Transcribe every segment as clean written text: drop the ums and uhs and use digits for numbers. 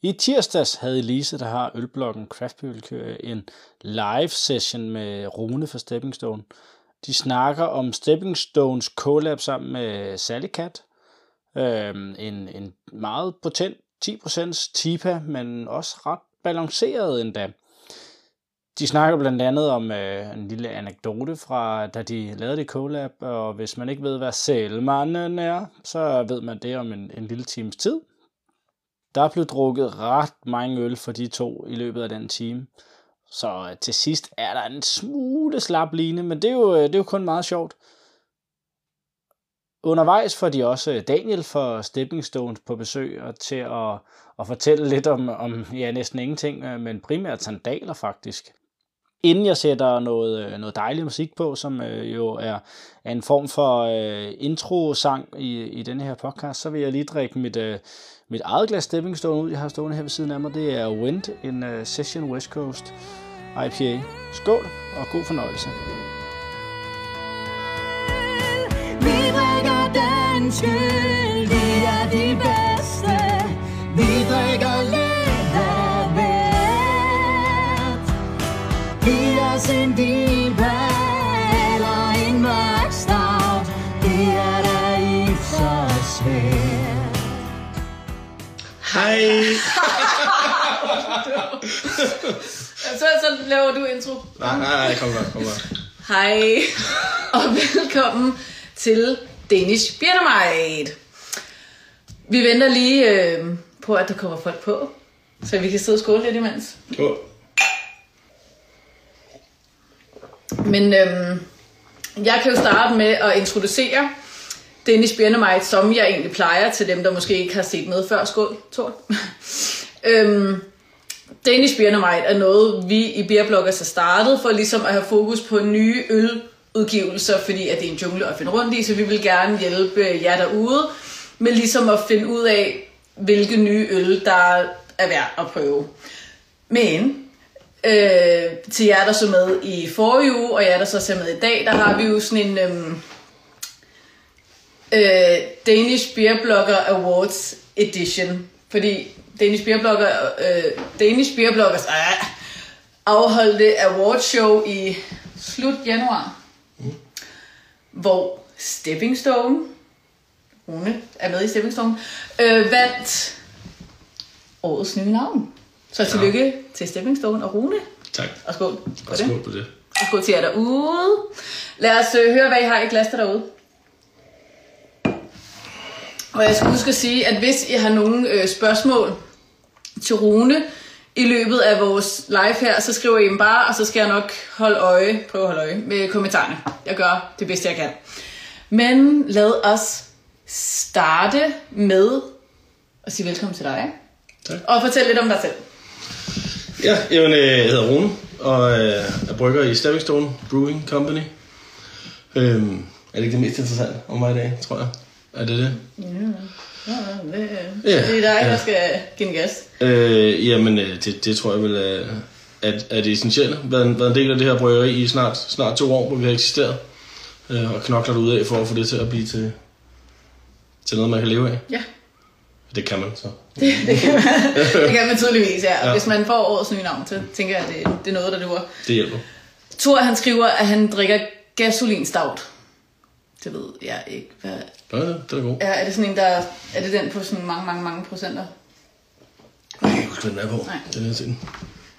I tirsdags havde Elise, der har ølbloggen Craft Beer Likør, en live session med Rune fra Stepping Stone. De snakker om Stepping Stones collab sammen med Sally Cat. En meget potent 10% TIPA, men også ret balanceret endda. De snakker blandt andet om en lille anekdote fra, da de lavede det collab, og hvis man ikke ved, hvad sælmanden er, så ved man det om en lille times tid. Der blev drukket ret mange øl for de to i løbet af den time. Så til sidst er der en smule slap line, men det er jo kun meget sjovt. Undervejs får de også Daniel fra Stepping Stones på besøg og til at fortælle lidt om næsten ingenting, men primært sandaler faktisk. Inden jeg sætter noget dejlig musik på, som jo er en form for intro-sang i denne her podcast, så vil jeg lige drikke mit eget glas Stepping Stone ud. Jeg har stående her ved siden af mig. Det er Wind, en Session West Coast IPA. Skål og god fornøjelse. Vi drikker dansk øl, det er de bedste. Vi drikker lidt af hvert. Giv os en diva eller en mørk stout. Det er da ikke så svært. Hej! Så laver du intro. Nej, kom godt. Hej, og velkommen til Danish Beer Night. Vi venter lige på, at der kommer folk på, så vi kan sidde og skåle lidt imens. Cool. Men jeg kan jo starte med at introducere Danish Beer Night, som jeg egentlig plejer til dem, der måske ikke har set med før. Skål, Thor. Danish Beer Night er noget, vi i Beerbloggers har startet for ligesom at have fokus på nye øludgivelser, fordi at det er en jungle at finde rundt i, så vi vil gerne hjælpe jer derude med ligesom at finde ud af, hvilke nye øl, der er værd at prøve. Men til jer, der så med i forrige uge, og jer, der så ser med i dag, der har vi jo sådan en Danish Beerblogger Awards Edition, fordi Danish Beerbloggers afholdte awardshow i slut januar, hvor Stepping Stone, Rune er med i Stepping Stone, vandt årets nye navn. Så tillykke til Stepping Stone og Rune. Tak. Og skål på det. Skål på det. Og skål til jer derude. Lad os høre, hvad I har i glas derude. Og jeg skal huske at sige, at hvis I har nogle spørgsmål til Rune i løbet af vores live her, så skriver I dem bare, og så skal jeg nok prøve at holde øje med kommentarerne. Jeg gør det bedste, jeg kan. Men lad os starte med at sige velkommen til dig. Tak. Og fortæl lidt om dig selv. Ja, jeg hedder Rune, og er brygger i Stepping Stone Brewing Company. Er det ikke det mest interessante om mig i dag, tror jeg? Er det det? Det er dig, der skal give en gas. Jamen, det tror jeg vel er det essentielle. Været en del af det her bryggeri i snart 2 år, hvor vi har eksisteret. Og knokler det ud af for at få det til at blive til noget, man kan leve af. Ja. Det kan man så. Det kan man tydeligvis, ja. Hvis man får årets nye navn, så tænker jeg, at det er noget, der duer. Det hjælper. Thor, han skriver, at han drikker gasolinstout. Det ved jeg ikke, hvad... Ja, det er god. Er det sådan en, der... Er det den på sådan mange procenter? Jeg kan ikke huske, hvad den er på. Nej. Det er lidt sind.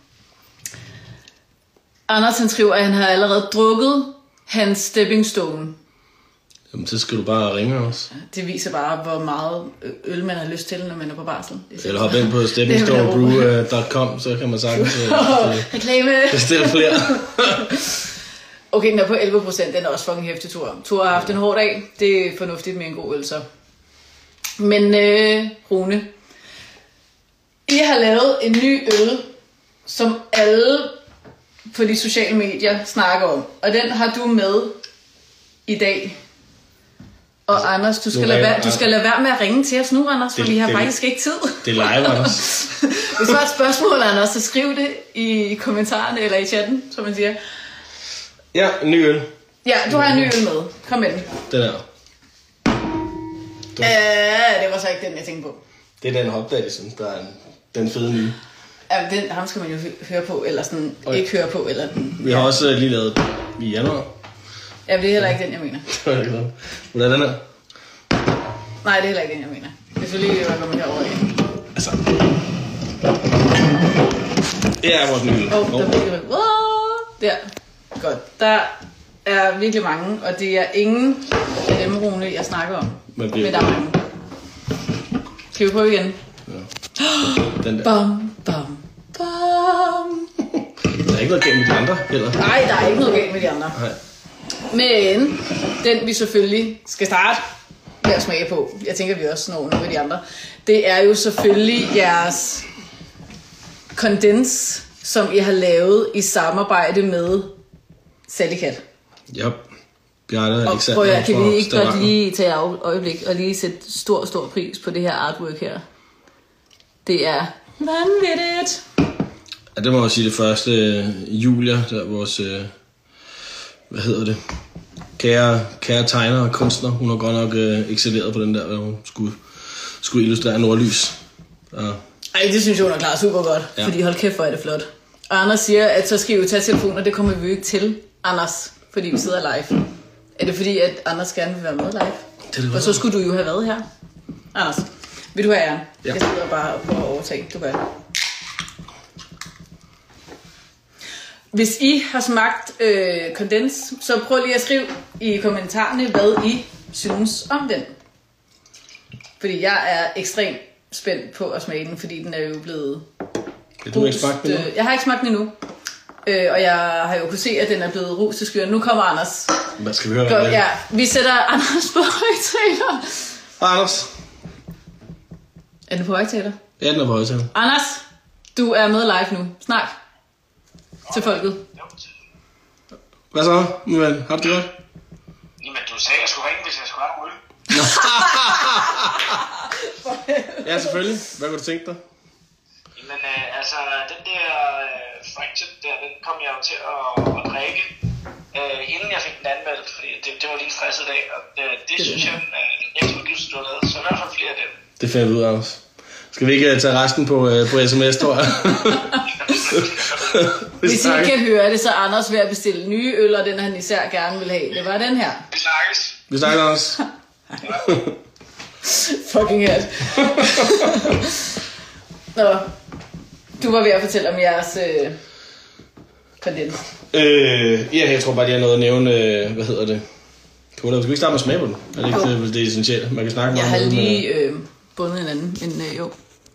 Anders, han skriver, at han har allerede drukket hans Stepping Stone. Jamen, så skal du bare ringe os. Det viser bare, hvor meget øl man har lyst til, når man er på barsel. Eller hoppe ind på steppingstonebrew.com, så kan man sagtens bestille flere. Okay, den er på 11%, den er også fucking hæftig, Thor. Thor har haft en hård dag. Det er fornuftigt med en god øl, så. Men Rune, I har lavet en ny øl, som alle på de sociale medier snakker om. Og den har du med i dag. Og Anders, du skal lade være med at ringe til os nu, Anders, for vi har faktisk ikke tid. Det er live, Anders. Hvis du har et spørgsmål, Anders, så skriv det i kommentarerne eller i chatten, som man siger. Ja, en ny øl. Ja, du har en ny øl med. Kom med den. Den her. Det var så ikke den, jeg tænkte på. Det er den hop, der er sådan, den fede nye. Ja, ham skal man jo høre på, eller sådan ikke høre på. Eller Vi har også lige lavet i januar. Ja, det er heller ikke den, jeg mener. Hvordan er den her? Nej, det er heller ikke den, jeg mener. Det er selvfølgelig, hvad kommer herover igen. Altså. Det er vores nye. Der bliver der. Godt. Der er virkelig mange, og det er ingen af dem, Rune, jeg snakker om. Men der er mange. Skal vi prøve igen? Ja. Den der. Bam, bam, bam. Der er ikke noget galt med de andre heller. Nej, der er ikke noget galt med de andre. Nej. Men den vi selvfølgelig skal starte med at smage på, jeg tænker vi også når nogle af de andre, det er jo selvfølgelig jeres kondens, som I har lavet i samarbejde med Sally Cat. Ja. Bjarne og Alexander. Prøv at, kan vi ikke godt lige tage et øjeblik og lige sætte stor pris på det her artwork her? Det er vanvittigt. Ja, det må jeg sige det første. Julia, der er vores, hvad hedder det, kære tegner og kunstner. Hun har godt nok excelleret på den der, hvor hun skulle illustrere nordlys. Ja. Ej, det synes jeg, hun har klaret super godt, ja. Fordi hold kæft, hvor er det flot. Og Anders siger, at så skal I jo tage telefonen, og det kommer vi jo ikke til, Anders, fordi vi sidder live. Er det fordi, at Anders gerne vil være med live? Og så skulle du jo have været her. Anders, vil du have æren? Ja. Jeg sidder bare på at overtage. Du gør det. Hvis I har smagt kondens, så prøv lige at skrive i kommentarerne, hvad I synes om den. Fordi jeg er ekstremt spændt på at smage den, fordi den er jo blevet... Du har ikke smagt den endnu? Jeg har ikke smagt den endnu. Og jeg har jo kunnet se, at den er blevet ros til skyen. Nu kommer Anders. Hvad skal vi høre? Godt, ja. Vi sætter Anders på højtaler. Hej Anders. Er den på højtaler? Ja, den er på højtaler. Anders, du er med live nu. Snart. Til folket. Hvad så, min ven? Har du det godt? Jamen, du sagde, at jeg skulle ringe, hvis jeg skulle have noget. Ja, selvfølgelig. Hvad kunne du tænke dig? Jamen, altså, den der Fraction der, den kom jeg jo til at drikke, inden jeg fik den anmeldt, fordi det var lige en stresset dag, og det synes jeg, den bedste udgivelse, du har lavet, så i hvert fald flere af dem. Det finder vi ud af os. Skal vi ikke tage resten på sms, tror jeg? Hvis I kan høre det, så er Anders ved at bestille nye øl, og den han især gerne vil have. Det var den her. Vi snakkes. Vi snakkes, Anders. Fucking hat. Nå, du var ved at fortælle om jeres kondens. Ja, jeg tror bare, de har noget at nævne, hvad hedder det? Skal vi ikke starte med at smage på den? Er det ikke det essentielle? Man kan snakke meget om det. Jeg har lige bundet en anden, men jo.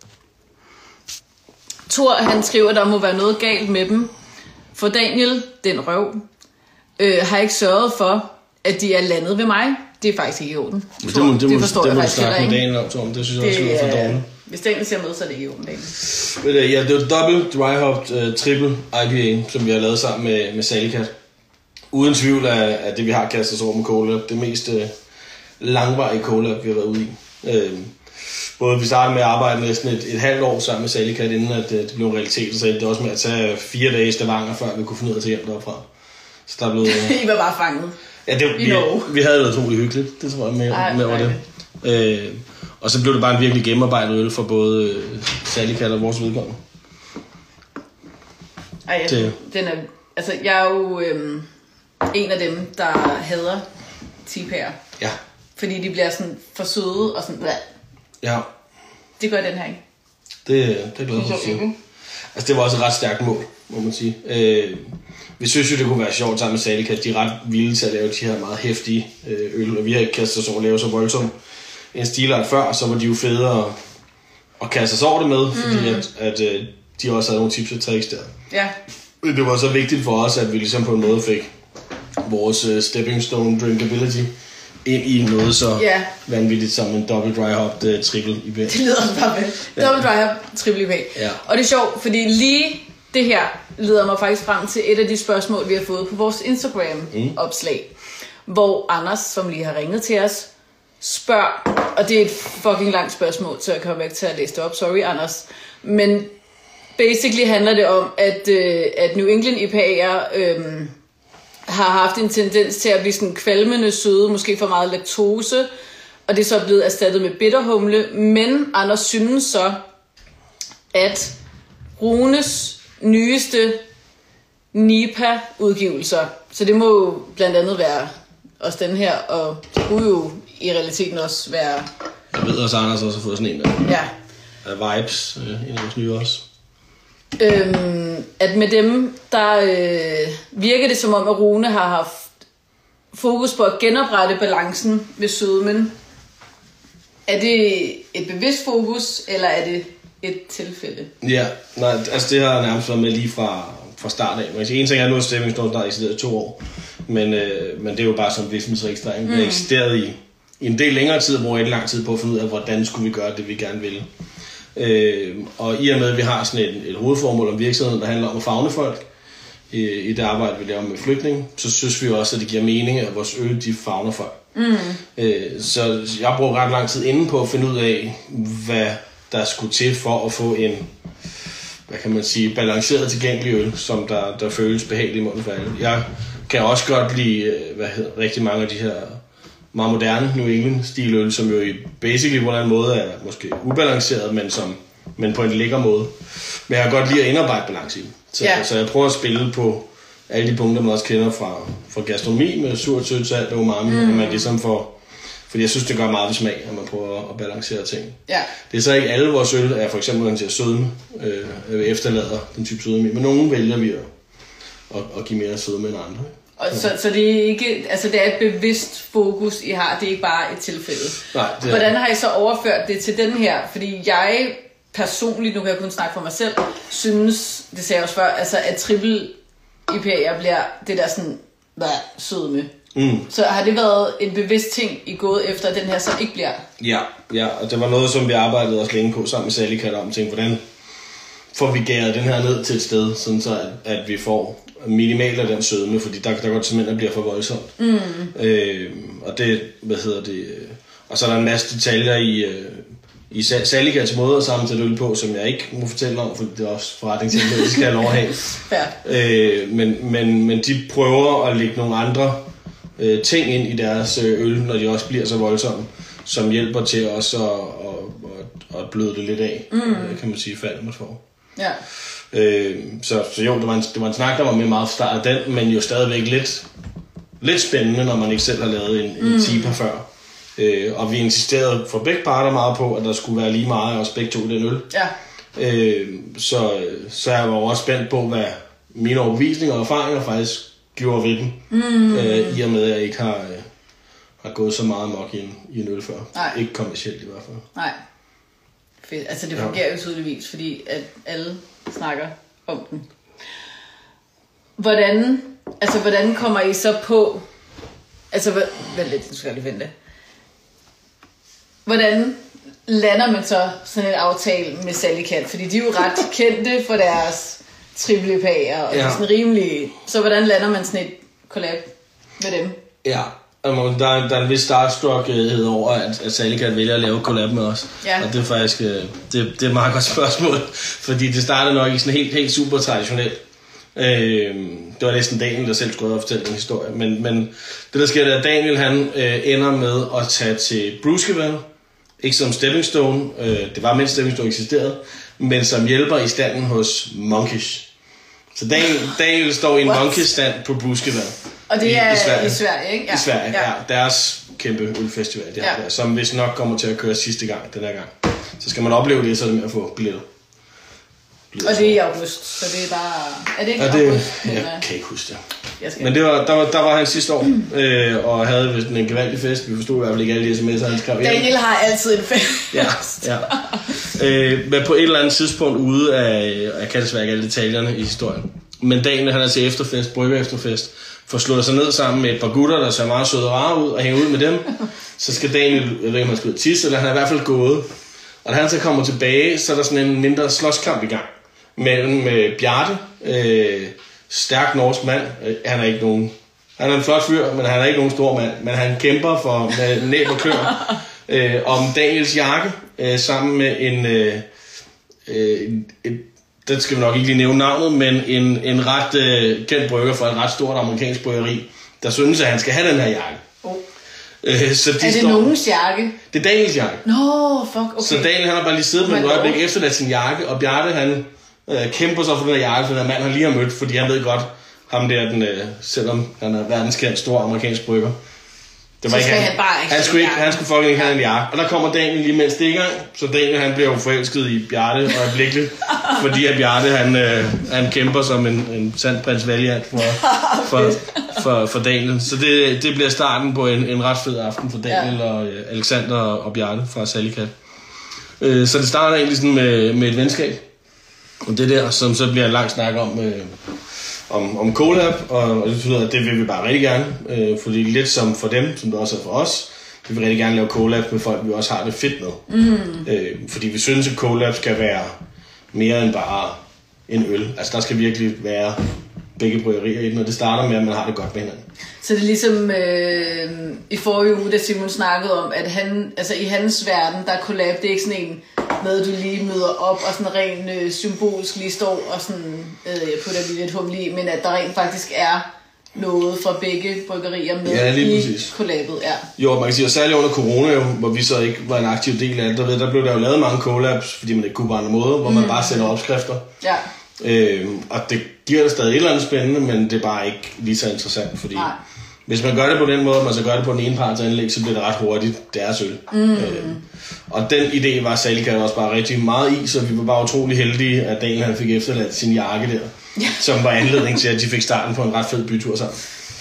Thor, han skriver, at der må være noget galt med dem. For Daniel, den røv, har ikke sørget for, at de er landet ved mig. Det er faktisk ikke i orden. Det forstår jeg faktisk heller ikke. Daniel om, Tom. Det synes jeg også lyder for dårligt. Hvis Daniel siger med, så er det ikke i orden, Daniel. Ja, det var double dry hopped triple IPA, som vi har lavet sammen med Sally Cat. Uden tvivl er det, vi har kastet os over med Colab, det mest langvarige Colab, vi har været ude i. Både vi startede med at arbejde næsten et halvt år sammen med Sally Cat, inden at det blev en realitet, så endte det også med at tage 4 dage i Stavanger, før vi kunne finde ud af at tage hjem derfra. Så der blev... I var bare fanget. Ja, vi havde det utroligt hyggeligt, det tror jeg med over det. Og så blev det bare en virkelig gennemarbejdet øl for både Sally Cat og vores vedkommende. Ej, den er... Altså, jeg er jo en af dem, der hader tipærer. Ja. Fordi de bliver sådan for søde og sådan... Blah. Ja. Det gør den her ikke. Det er glad for at sige. Altså, det var også et ret stærkt mål, må man sige. Vi synes jo, det kunne være sjovt sammen med Sally Cat. De er ret vilde til at lave de her meget heftige øl, og vi har ikke kastet os over at lave så voldsomt en stilart før, så var de jo fede at kaste os over det med, fordi at de også havde nogle tips og tricks der. Ja. Det var så vigtigt for os, at vi ligesom på en måde fik vores stepping stone drinkability ind i noget så vanvittigt som en double dry hopped triple IPA. Det lyder også bare vel. Double dry hopped triple IPA. Ja. Og det er sjovt, fordi lige det her leder mig faktisk frem til et af de spørgsmål, vi har fået på vores Instagram-opslag. Hvor Anders, som lige har ringet til os, spørger, og det er et fucking langt spørgsmål, så jeg kommer ikke til at læse det op. Sorry, Anders. Men basically handler det om, at New England IPA'er har haft en tendens til at blive sådan kvalmende søde, måske for meget laktose, og det er så blevet erstattet med bitterhumle, men Anders synes så, at Runes nyeste Nipa-udgivelser, så det må jo blandt andet være også den her, og det kunne jo i realiteten også være... Jeg ved også, Anders også har fået sådan en af Vibes, en af vores nye også. At med dem, der virker det som om, at Rune har haft fokus på at genoprette balancen ved sødmen. Er det et bevidst fokus, eller er det et tilfælde? Ja, nej, altså det har nærmest været med lige fra start af. Man kan sige, en ting er, at nu er Stepping Stone snart eksisteret i 2 år, men det er jo bare som virksomhedsregistrering. Det har eksisteret i en del længere tid, hvor jeg lang tid på at finde ud af, hvordan skulle vi gøre det, vi gerne ville. Og i og med, at vi har sådan et hovedformål om virksomheden, der handler om at favne folk, i det arbejde, vi laver med flygtninge, så synes vi også, at det giver mening, at vores øl, de favner folk. Så jeg bruger ret lang tid inde på at finde ud af, hvad der skulle til for at få en, hvad kan man sige, balanceret tilgængelig øl, som der føles behageligt i munden for alle. Jeg kan også godt lide, rigtig mange af de her meget moderne New England-stil øl, som jo i basically på en eller anden måde er måske ubalanceret, men på en lækker måde. Men jeg kan godt lide at indarbejde balance i. Så jeg prøver at spille på alle de punkter, man også kender fra gastronomi med surt, sødt, salt og umami, at man ligesom får, fordi jeg synes, det gør meget ved smag, at man prøver at balancere ting. Ja. Det er så ikke alle vores øl, er for eksempel, når sødme, efterlader den type sødme, men nogle vælger vi at give mere sødme end andre. Og så det er ikke, altså det er et bevidst fokus, I har, det er ikke bare et tilfælde. Nej, hvordan har I så overført det til den her? Fordi jeg personligt, nu kan jeg kun snakke for mig selv, synes, det sagde jeg også før, altså at triple IPA'er bliver det der sådan, sødme. Så har det været en bevidst ting, I gået efter, at den her så ikke bliver? Ja, og det var noget, som vi arbejdede også længe på sammen med Sally Cat om, tænkte, hvordan får vi gæret den her ned til et sted, sådan så at vi får minimalt af den sødme, fordi der godt simpelthen bliver for voldsomt. Og det, og så er der en masse detaljer i Sally Cats måde at sammensætte øl på, som jeg ikke må fortælle om, for det er også forretningshemmelighed, det skal jeg lov at have. Men de prøver at lægge nogle andre ting ind i deres øl, når de også bliver så voldsomme, som hjælper til også at bløde det lidt af, kan man sige, faldet man får. Ja. Så jo, det var en snak, der var med meget fra start af den, men jo stadigvæk lidt spændende, når man ikke selv har lavet en tipa før. Og vi insisterede for begge parter meget på, at der skulle være lige meget af os begge to i den øl. Ja. Så jeg var også spændt på, hvad mine overbevisninger og erfaringer faktisk gjorde ved den. I og med, at jeg ikke har gået så meget amok i en øl før. Nej. Ikke kommercielt i hvert fald. Nej. Fedt. Altså det fungerer jo tydeligvis, fordi at alle snakker om den. Hvordan kommer I så på... Altså, vent lidt, du skal lige vente. Hvordan lander man så sådan en aftale med Sally Cat? Fordi de er jo ret kendte for deres triple IPA'er, og sådan rimelig... Så hvordan lander man sådan et collab med dem? Ja, der er en vis startstruckhed over, at Sally Cat vælger at lave collab med os. Ja. Og det er faktisk det er et meget godt spørgsmål, fordi det startede nok ikke sådan helt super traditionelt. Det var næsten Daniel, der selv skulle fortælle en historie. Men det der sker, er, at Daniel han ender med at tage til Brewskival, ikke som Stepping Stone, det var mens Stepping Stone eksisterede, men som hjælper i standen hos Monkish. Så Daniel står i en Monkish-stand på Brewskival. Og det er i Sverige, ikke? Ja. I Sverige, ja. Deres kæmpe ølfestival, de har der, som hvis nok kommer til at køre sidste gang, den her gang. Så skal man opleve det, så er det med at få billetter. Og det er i august, så det er bare... Er det ikke august? Jeg kan ikke huske det. Men det var, der var han sidste år, og havde vist en gevaldig fest. Vi forstod i hvert fald ikke alle de sms'er, han skrev. Daniel har altid en fest. Ja. Men på et eller andet tidspunkt ude af... Jeg kan desværre ikke alle detaljerne i historien. Men Daniel, han er til efterfest, brygge efterfest, får slået sig ned sammen med et par gutter, der ser meget søde og rare ud, og hænge ud med dem. Så skal Daniel, jeg ved ikke om han skal ud og tisse, eller han er i hvert fald gået. Og da han så kommer tilbage, så er der sådan en mindre slåskamp i gang mellem Bjarte, stærk norsk mand. Han er en flot fyr, men han er ikke nogen stor mand. Men han kæmper for med næb og klør om Daniels jakke, sammen med den skal vi nok ikke lige nævne navnet, men en ret kendt brygger fra et ret stort amerikansk bryggeri, der synes, at han skal have den her jakke. Så de er det nogens jakke? Det er Daniels jakke. Nå, fuck, okay. Så Daniel, han har bare lige siddet med et øjeblik efterladt sin jakke, og Bjarte, han kæmper så for den her jakke, for den her mand, han lige har mødt, fordi han ved godt, ham der, selvom han er verdenskendt stor amerikansk brygger. Det var så ikke han bare ikke han skulle fucking ikke have en jakke. Og der kommer Daniel lige mens det er i gang, så Daniel, han bliver jo forelsket i Bjarte øjeblikkeligt, fordi at Bjarte, han kæmper som en sand prins Valiant for Daniel. Så det bliver starten på en ret fed aften for Daniel og Alexander og Bjarte fra Sallikat. Så det starter egentlig sådan med et venskab. Og det der, som så bliver en lang snak om collab, og det betyder, at det vil vi bare rigtig gerne, fordi lidt som for dem, som det også er for os, vi vil rigtig gerne lave collab med folk, vi også har det fedt med. Fordi vi synes, at collab skal være mere end bare en øl. Altså der skal virkelig være begge bryggerier i den, og det starter med, at man har det godt med hinanden. Så det er ligesom i forrige uge, da Simon snakkede om, at i hans verden, der er collab, det er ikke sådan en med, at du lige møder op og sådan rent symbolsk lige står og sådan putter lige lidt humle i, men at der rent faktisk er noget fra begge bryggerier med i collabet. Ja. Jo, man kan sige, og særligt under corona, hvor vi så ikke var en aktiv del af det, der blev der jo lavet mange collabs, fordi man ikke kunne på andre måder, hvor man bare sender opskrifter. Ja. Og det giver det stadig et eller andet spændende, men det er bare ikke lige så interessant, fordi hvis man gør det på den måde, man så gør det på den ene parts anlæg, så bliver det ret hurtigt deres øl. Og den idé var Sallikat også bare rigtig meget i, så vi var bare utrolig heldige, at Daniel han fik efterladt sin jakke der, som var anledning til, at de fik starten på en ret fed bytur sammen.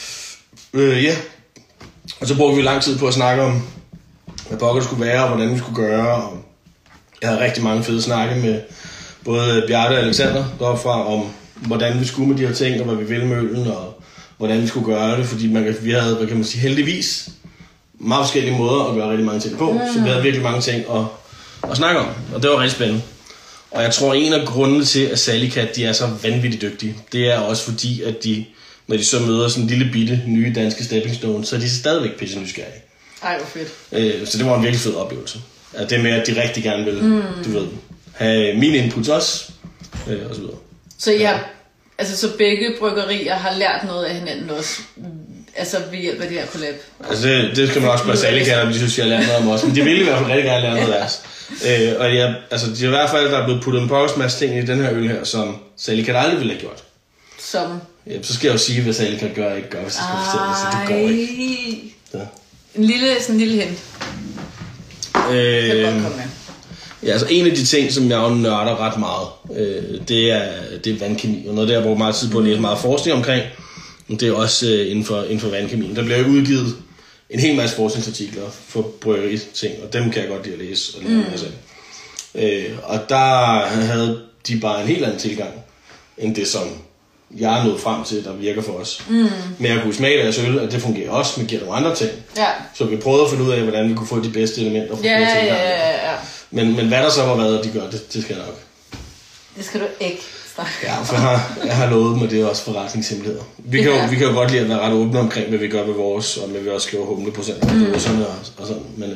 Og så brugte vi lang tid på at snakke om, hvad pokker det skulle være, og hvordan vi skulle gøre. Og jeg havde rigtig mange fede snakke med både Bjarte og Alexander derfra om, hvordan vi skulle med de her ting, og hvad vi ville med øllen, og hvordan vi skulle gøre det, fordi vi havde, hvad kan man sige, heldigvis meget forskellige måder at gøre rigtig mange ting på, så vi havde virkelig mange ting at snakke om, og det var rigtig spændende. Og jeg tror, en af grundene til, at Sallikat, de er så vanvittigt dygtige, det er også fordi, at de, når de så møder sådan en lille bitte nye danske stepping stone, så er de stadigvæk pisse nysgerrige. Ej, hvor fedt. Så det var en virkelig fed oplevelse. At det med, at de rigtig gerne vil, du ved, have mine inputs også, og så videre. Så I har, så begge bryggerier har lært noget af hinanden også, ved hjælp af det her collab? Altså det skal man også spørge Sallikat, om de synes, jeg har lært noget om os, men de ville i hvert fald rigtig gerne lære noget af os. Og det er i hvert fald, der er blevet puttet en masse ting i den her øl her, som Sallikat aldrig ville have gjort. Som? Ja, så skal jeg jo sige, hvad Sallikat gør og ikke gør, hvis jeg skal fortælle det, så det går ikke. Ja. En lille hint. Kan godt komme med. Ja, altså en af de ting, som jeg jo nørder ret meget, det er vandkemi, og noget der, jeg bruger meget tid på at læse meget forskning omkring, det er også inden for vandkemien. Der bliver jo udgivet en hel masse forskningsartikler for bryggeri-ting, og dem kan jeg godt lide at læse og lære en masse af. Og der havde de bare en helt anden tilgang, end det, som jeg er nået frem til, der virker for os. Men jeg kunne smage deres øl, at det fungerer også, men giver nogle andre ting. Ja. Så vi prøvede at finde ud af, hvordan vi kunne få de bedste elementer for Ja. Men hvad der så var hvad, de gør, det skal jeg nok. Det skal du ikke. Ja, for jeg har lovet mig, det er også forretningshemmeligheder. Vi kan jo godt lide at være ret åbne omkring, hvad vi gør med vores, og hvad vi også skriver humleprocent og sådan. Men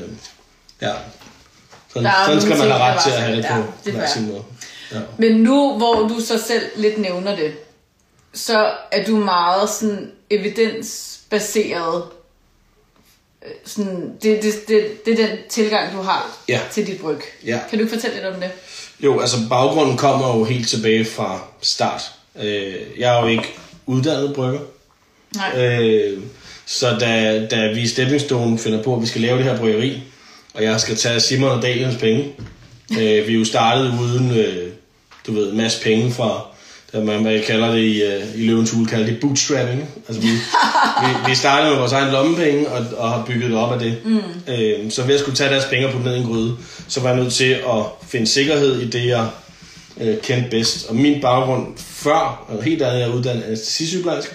sådan skal man have ret til at have det på hver sin måde. Ja. Men nu, hvor du så selv lidt nævner det, så er du meget sådan evidensbaseret. Sådan, det er den tilgang, du har til dit bryg. Ja. Kan du ikke fortælle lidt om det? Jo, altså baggrunden kommer jo helt tilbage fra start. Jeg er jo ikke uddannet brygger. Nej. Så da vi i Stepping Stone finder på, at vi skal lave det her bryggeri, og jeg skal tage Simon og Daniels penge. Vi er jo startet uden, en masse penge fra, man kalder det i Løvens Hule, kalder det bootstrapping. Altså vi startede med vores egen lommepenge og har bygget det op af det. Så ved at skulle tage deres penge og putte ned i en gryde, så var jeg nødt til at finde sikkerhed i det, jeg kendte bedst. Og min baggrund før, og helt andet, jeg er uddannet anæstesisygeplejerske.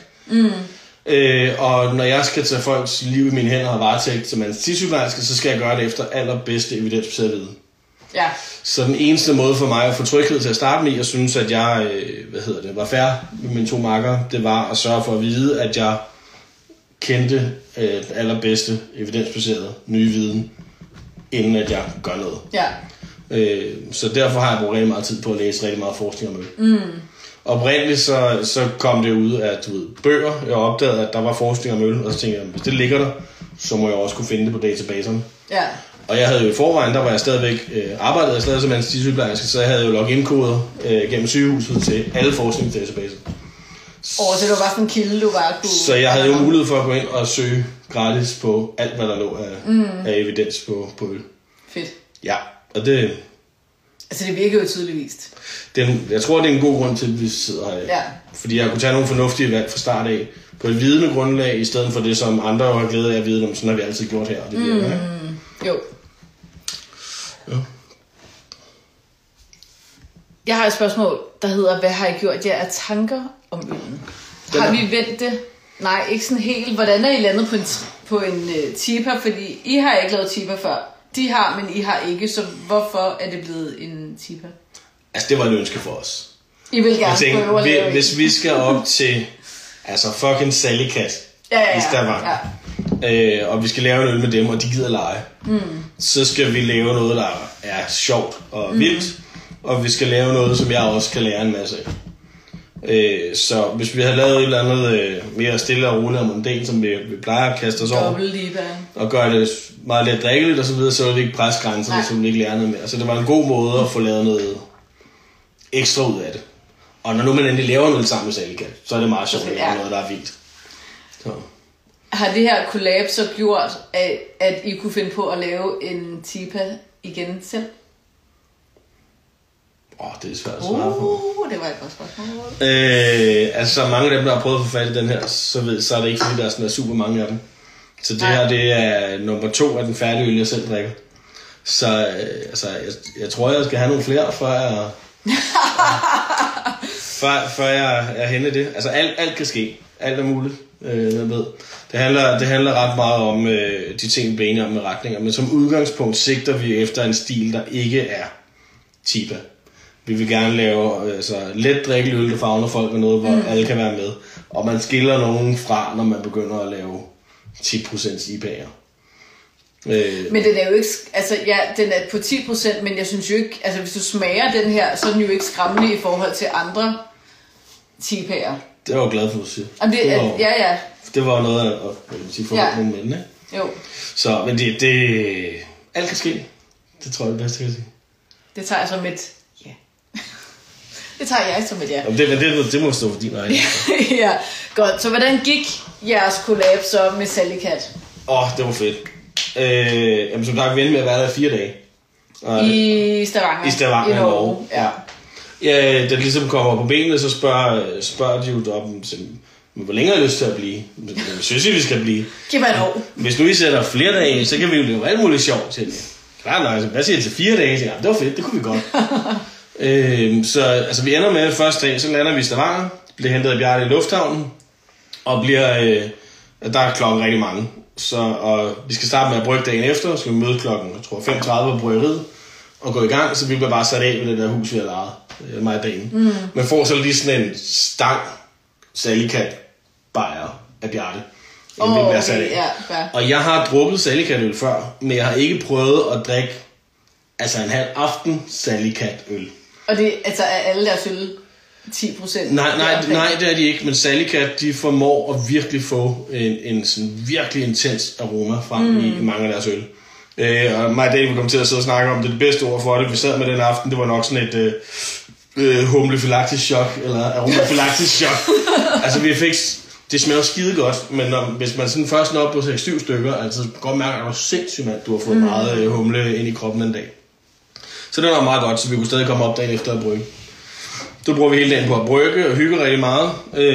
Og når jeg skal tage folks liv i mine hænder og varetægt som anæstesisygeplejerske, så skal jeg gøre det efter allerbedste evidensbaseret viden. Ja. Så den eneste måde for mig at få tryghed til at starte med, og synes, at jeg var fair med mine 2 makker, det var at sørge for at vide, at jeg kendte allerbedste evidensbaserede nye viden, inden at jeg gør noget. Ja. Så derfor har jeg brugt rigtig meget tid på at læse rigtig meget forskning om øl. Oprindeligt så kom det ud af bøger. Jeg opdagede, at der var forskning om øl, og så tænkte jeg, hvis det ligger der, så må jeg også kunne finde det på databaserne. Ja. Og jeg havde jo i forvejen, der var jeg stadigvæk arbejdet jeg stadig som anestesisygeplejerske, så jeg havde jo login-koder gennem sygehuset til alle forskningsdatabaser. Så det var bare sådan en kilde, du bare kunne... Så jeg havde jo mulighed for at gå ind og søge gratis på alt, hvad der lå af evidens på øl. Fedt. Ja, og det... Altså det virker jo tydeligvist. Jeg tror, det er en god grund til, at vi sidder her. Ja. Fordi jeg kunne tage nogle fornuftige valg fra start af, på et vidende grundlag, i stedet for det, som andre har glædet af at vide, om sådan har vi altid gjort her. Og det virker, ja. Jo. Ja. Jeg har et spørgsmål, der hedder, hvad har I gjort jer af tanker om øllen? Har vi vendt det? Nej, ikke sådan helt. Hvordan er I landet på en TIPA? Fordi I har ikke lavet TIPA før. De har, men I har ikke. Så hvorfor er det blevet en TIPA? Altså, det var et ønske for os. I vil gerne prøve at lave hvis vi skal op til fucking Sally Cat i Stavanger, og vi skal lave en øl med dem, og de gider lege, så skal vi lave noget, der er sjovt og vildt, og vi skal lave noget, som jeg også kan lære en masse af. Så hvis vi havde lavet et eller andet mere stille og roligt og mondænt, som vi plejer at kaste os over, og gøre det meget let drikkeligt og så videre, så ville vi ikke presse grænserne, så vi ikke lære noget mere. Så det var en god måde at få lavet noget ekstra ud af det. Og når nu man endelig laver noget sammen med Sally Cat, så er det meget sjovt at lave noget, der er vildt. Så. Har det her collab så gjort, at I kunne finde på at lave en TIPA igen selv? Det er svært at svare på. Det var et godt spørgsmål. Altså mange af dem, der har prøvet at få fat i den her, så er det ikke fordi, der er sådan super mange af dem. Så det her, det er nummer 2 af den færdige øl, jeg selv drikker. Så jeg tror, jeg skal have nogle flere, før jeg er henne i det. Altså alt kan ske. Alt er muligt. Jeg ved. Det handler ret meget om de ting, vi er enige om med retninger. Men som udgangspunkt sigter vi efter en stil, der ikke er TIPA. Vi vil gerne lave let drikkelig øl, der favner folk og noget, hvor alle kan være med. Og man skiller nogen fra, når man begynder at lave 10% IPA'er. Men den er jo ikke, altså ja, den er på 10%, men jeg synes jo ikke, altså hvis du smager den her, så er den jo ikke skræmmende i forhold til andre TIPA'er. Det var jeg glad for, at du siger. Det var noget at sige forhåbentlig med den, ikke? Jo. Så, men det alt kan ske. Det tror jeg, det bedste, jeg kan sige. Det tager jeg som et ja. Det tager jeg som et ja. Det må stå for din egen. Ja, godt. Så hvordan gik jeres collab så med Sally Cat? Det var fedt. Jamen som sagt, vi endte med at være der 4 dage. I Stavanger. I Stavanger, i Norge. Ja, da ligesom kommer på benene, så spørger de jo om, hvor længe har I lyst til at blive? Synes I, vi skal blive? Giv mig et år. Hvis nu I sætter flere dage, så kan vi jo lave alt muligt sjovt til det. Klart nok, hvad siger I til 4 dage? Så, det var fedt, det kunne vi godt. Så altså, vi ender med første dag, så lander vi i Stavanger, bliver hentet af Bjarne i lufthavnen, og bliver, der er klokken rigtig mange. Og vi skal starte med at brygge dagen efter, så skal vi møde klokken, jeg tror 5:30 på bryggeriet, og gå i gang, så vi bliver bare sat af ved det der hus, vi har lejet, mig og dagen. Man får så lige sådan en stang Sally Cat bajer af Bjarne. Og jeg har drukket Sally Cat øl før, men jeg har ikke prøvet at drikke en halv aften Sally Cat øl. Og det er alle deres øl 10%? Nej, det er de ikke, men Sally Cat, de formår at virkelig få en sådan virkelig intens aroma frem i mange af deres øl. Og mig og David kom til at sidde og snakke om det bedste ord for det. Vi sad med den aften, det var nok sådan et humlefylaktisk chok, eller aromafylaktisk chok. Altså vi fik, det smager skide godt, men hvis man sådan først når op på 6-7 stykker, altså godt mærke, at du er sindssygt, mand, du har fået meget humle ind i kroppen en dag. Så det var meget godt, så vi kunne stadig komme op dagen efter at brygge. Så bruger vi hele dagen på at brygge og hygge rigtig meget,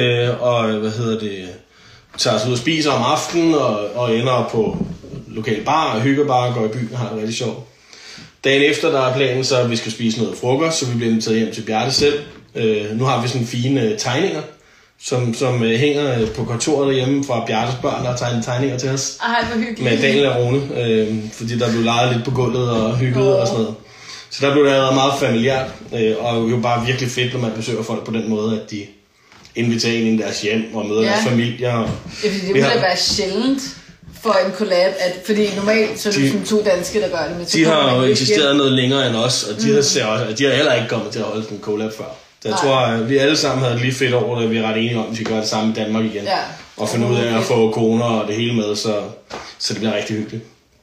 tager os ud og spiser om aftenen, og ender på lokal bar og hygger bare og går i byen og har det rigtig sjovt. Dagen efter, der er planen så, at vi skal spise noget frokost, så vi bliver inviteret hjem til Bjarte selv. Nu har vi sådan fine tegninger, som hænger på kontoret derhjemme fra Bjartes børn, der har tegnet tegninger til os. Hvor hyggeligt. Med Daniel og Rune, fordi der blev leget lidt på gulvet og hygget og sådan noget. Så der blev det meget familiært, og jo bare virkelig fedt, når man besøger folk på den måde, at de inviterer ind i deres hjem og møder deres familier. Det må da være sjældent for en collab, fordi normalt så er det sådan 2 danske, der gør det. Men de har jo eksisteret noget længere end os, og de har heller ikke kommet til at holde en collab før. Jeg tror, vi alle sammen havde lige fedt over det, vi er ret enige om, at vi skal gøre det samme i Danmark igen. Ja. Og finde ud af at få koner og det hele med, så det bliver rigtig hyggeligt.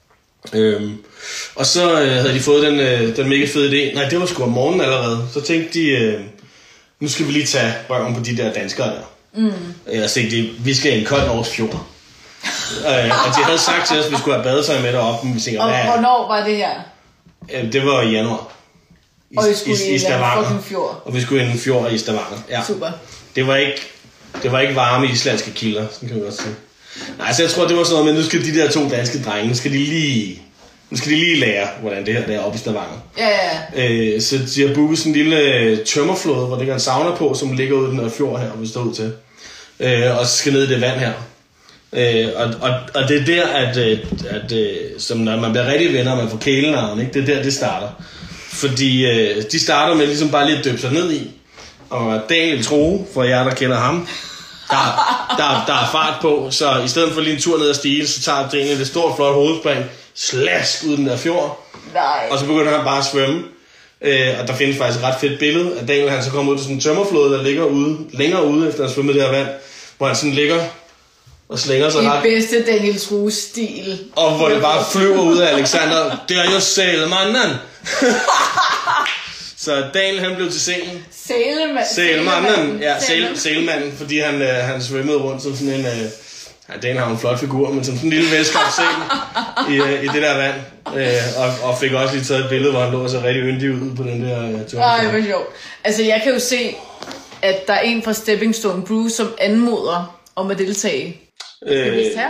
Og så havde de fået den mega fede idé. Nej, det var sgu om morgenen allerede. Så tænkte de, nu skal vi lige tage røven på de der danskere der. Og så tænkte de, vi skal i en kold Norges fjord. Og de havde sagt til os, at vi skulle have badetøj med deroppe. Men vi tænkte, og hvornår var det her? Det var i januar. Og I skulle i Stavanger. fjord. Og vi skulle i en fjord i Stavanger. Ja. Super. Det var ikke varme islandske kilder, sådan kan vi godt sige. Nej, så jeg tror, det var sådan noget, men nu skal de der 2 danske drenge, nu skal de lige lære, hvordan det her der er oppe i Stavanger. Ja. Så de har booket sådan en lille tømmerflåde, hvor det kan en sauna på, som ligger ude i den her fjord her, vi står ud til. Og så skal ned i det vand her. Og det er der, at som når man bliver rigtig venner, og man får kælenavn, ikke? Det er der, det starter. Fordi de starter med ligesom bare lige at døbe sig ned i. Og Daniel Troe, for jer, der kender ham, der er fart på. Så i stedet for lige en tur ned ad stigen, så tager Daniel et stort, flot hovedspring, slask ud den der fjord. Nej. Og så begynder han bare at svømme. Og der findes faktisk et ret fedt billede, at Daniel han så kommer ud til sådan en tømmerflåde, der ligger længere ude, efter at han svømmet det her vand. Hvor han sådan ligger og slænger sig ret. I bedste Daniel Troes-stil. Og hvor det bare flyver ud af Alexander. Det er jo sælmanden. Så Daniel han blev til selen. Sælmanden. Ja, sælmanden, fordi han svømmede rundt som sådan en... Daniel har en flot figur, men som sådan en lille velskabt sæl i det der vand. Og fik også lige taget et billede, hvor han lå så rigtig yndig ud på den der tur. Ej, hvor sjovt. Altså, jeg kan jo se, at der er en fra Stepping Stone Brew, som anmoder om at deltage. Skal vi vise her?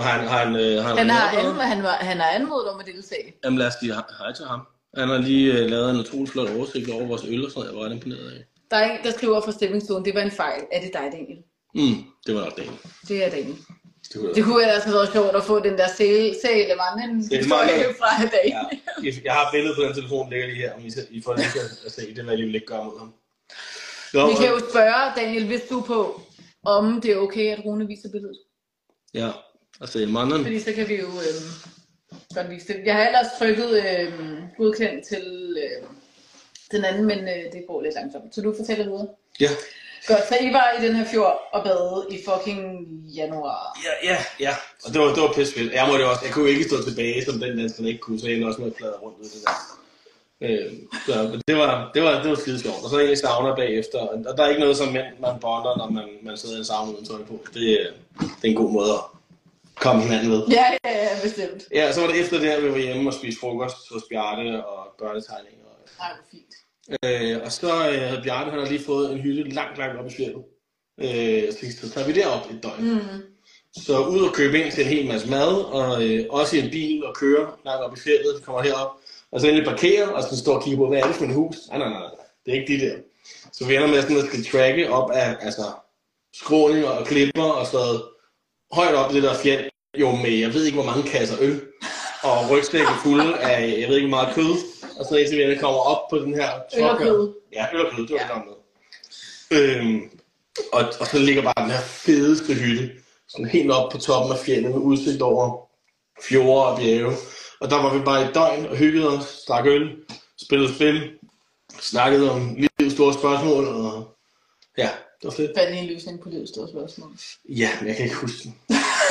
Han har anmodet om at deltage. Jamen lad os lige hej til ham. Han har lige lavet en utrolig flot oversigt over vores øl og sådan noget. Jeg var ret imponeret af. Der er en, der skriver fra Stepping Stone, det var en fejl. Er det dig, Daniel? Det var nok Daniel. Det er Daniel. Det kunne altså have været sjovt at få den der sælemanden fra i dag. Ja. Jeg har billedet på den telefon, ligger lige her, om I får det at se. Det vil jeg lige ikke gøre mod ham. Vi kan jo spørge, Daniel, hvis du på, om det er okay, at Rune viser billedet. Ja, og sælemanden. Fordi så kan vi jo godt vise det. Jeg har ellers trykket godkendt til den anden, men det går lidt langsomt. Så du fortæller videre. Ja. Godt, så I var i den her fjord og bade i fucking januar. Ja. Og det var pissefedt. Jeg kunne ikke stå tilbage, som den danskerne ikke kunne, så jeg også med at klade rundt ud det der. Så det var skide sjovt. Og så egentlig sauna bagefter. Og der er ikke noget som man bonder, når man sidder i en sauna uden tøj på. Det er en god måde at komme hinanden ved. Ja, bestemt. Ja, så var det efter det her, vi var hjemme og spiste frokost hos Bjarte og børnetegninger. Ej, hvor fint. Og så havde Bjarte, han har lige fået en hytte langt op i fjeldet. Så tager vi derop et døgn. Så ud og købe ind til en hel masse mad, og også i en bil og køre langt op i fjeldet, vi kommer herop. Og så endelig parkerer, og så står og kigger på, hvad er det for en hus? Nej, det er ikke de der. Så vi ender med sådan at skal tracke op af skråninger og klipper og så højt op i det der fjeld. Jo med, jeg ved ikke hvor mange kasser øl, og rygsække fulde af, jeg ved ikke hvor meget kød. Og så indtil vi kommer op på den her øl og kød. Ja, øl og kød, det var det der med. Og så ligger bare den her fedeste hytte, sådan helt op på toppen af fjeldet med udsigt over fjorde og bjerge. Og der var vi bare et døgn og hyggede os, drak øl, spillede spil, snakkede om livets store spørgsmål, og ja, det var fedt. Fandt I en løsning på livets store spørgsmål? Ja, men jeg kan ikke huske den.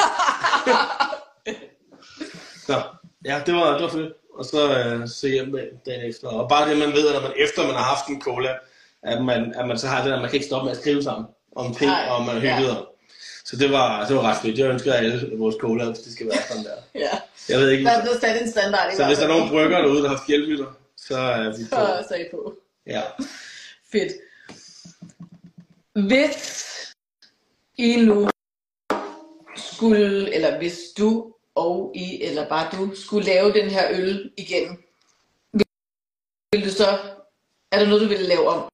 Så, ja, det var fedt. Og så hjem dagen efter. Og bare det, man ved, at når man efter man har haft en cola, at man så har det, at man kan ikke stoppe med at skrive sammen om ting, og man hyggede om. Så det var ret fedt. Jeg ønsker alle vores cola, hvis det skal være sådan der. Ja. Jeg ved ikke. Der er blevet sat en standard i. Så hvis der er nogen brygger derude, der har fjeldhytter, så er vi på. Så er I på. Ja. Fedt. Hvis I nu skulle, eller hvis du og I, eller bare du, skulle lave den her øl igen, vil du så, er der noget, du ville lave om?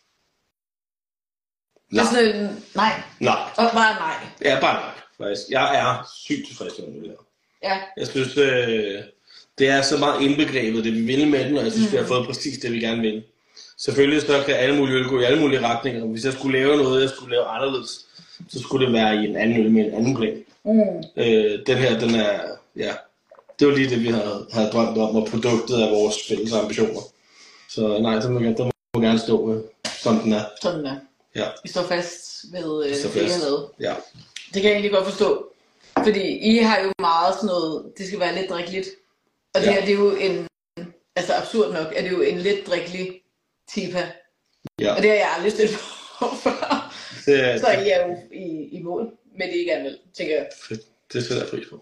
Nej. Nej. Og bare nej. Ja, bare nej. Faktisk. Jeg er sygt tilfreds med det her. Ja. Jeg synes, det er så meget indbegrebet, det vi vil med den, og jeg synes, vi har fået præcis det, vi gerne vil. Selvfølgelig så kan alle mulige øl gå i alle mulige retninger. Hvis jeg skulle lave noget, jeg skulle lave anderledes, så skulle det være i en anden øl med en anden plan. Den her, den er, ja, det var lige det, vi havde drømt om, og produktet af vores fælles ambitioner. Så nej, det må gerne stå som den er. Sådan der. Ja, I står fast ved så det, I har fast. lavet. Ja. Det kan jeg egentlig godt forstå. Fordi I har jo meget sådan noget, det skal være lidt drikkeligt. Og det Ja. her, det er jo en, altså absurd nok, er det jo en lidt drikkelig tipa. Ja. Og det har jeg aldrig stødt på før. Det, Så I er jo i mål med det, I gerne vil, tænker jeg. det sætter jeg pris på.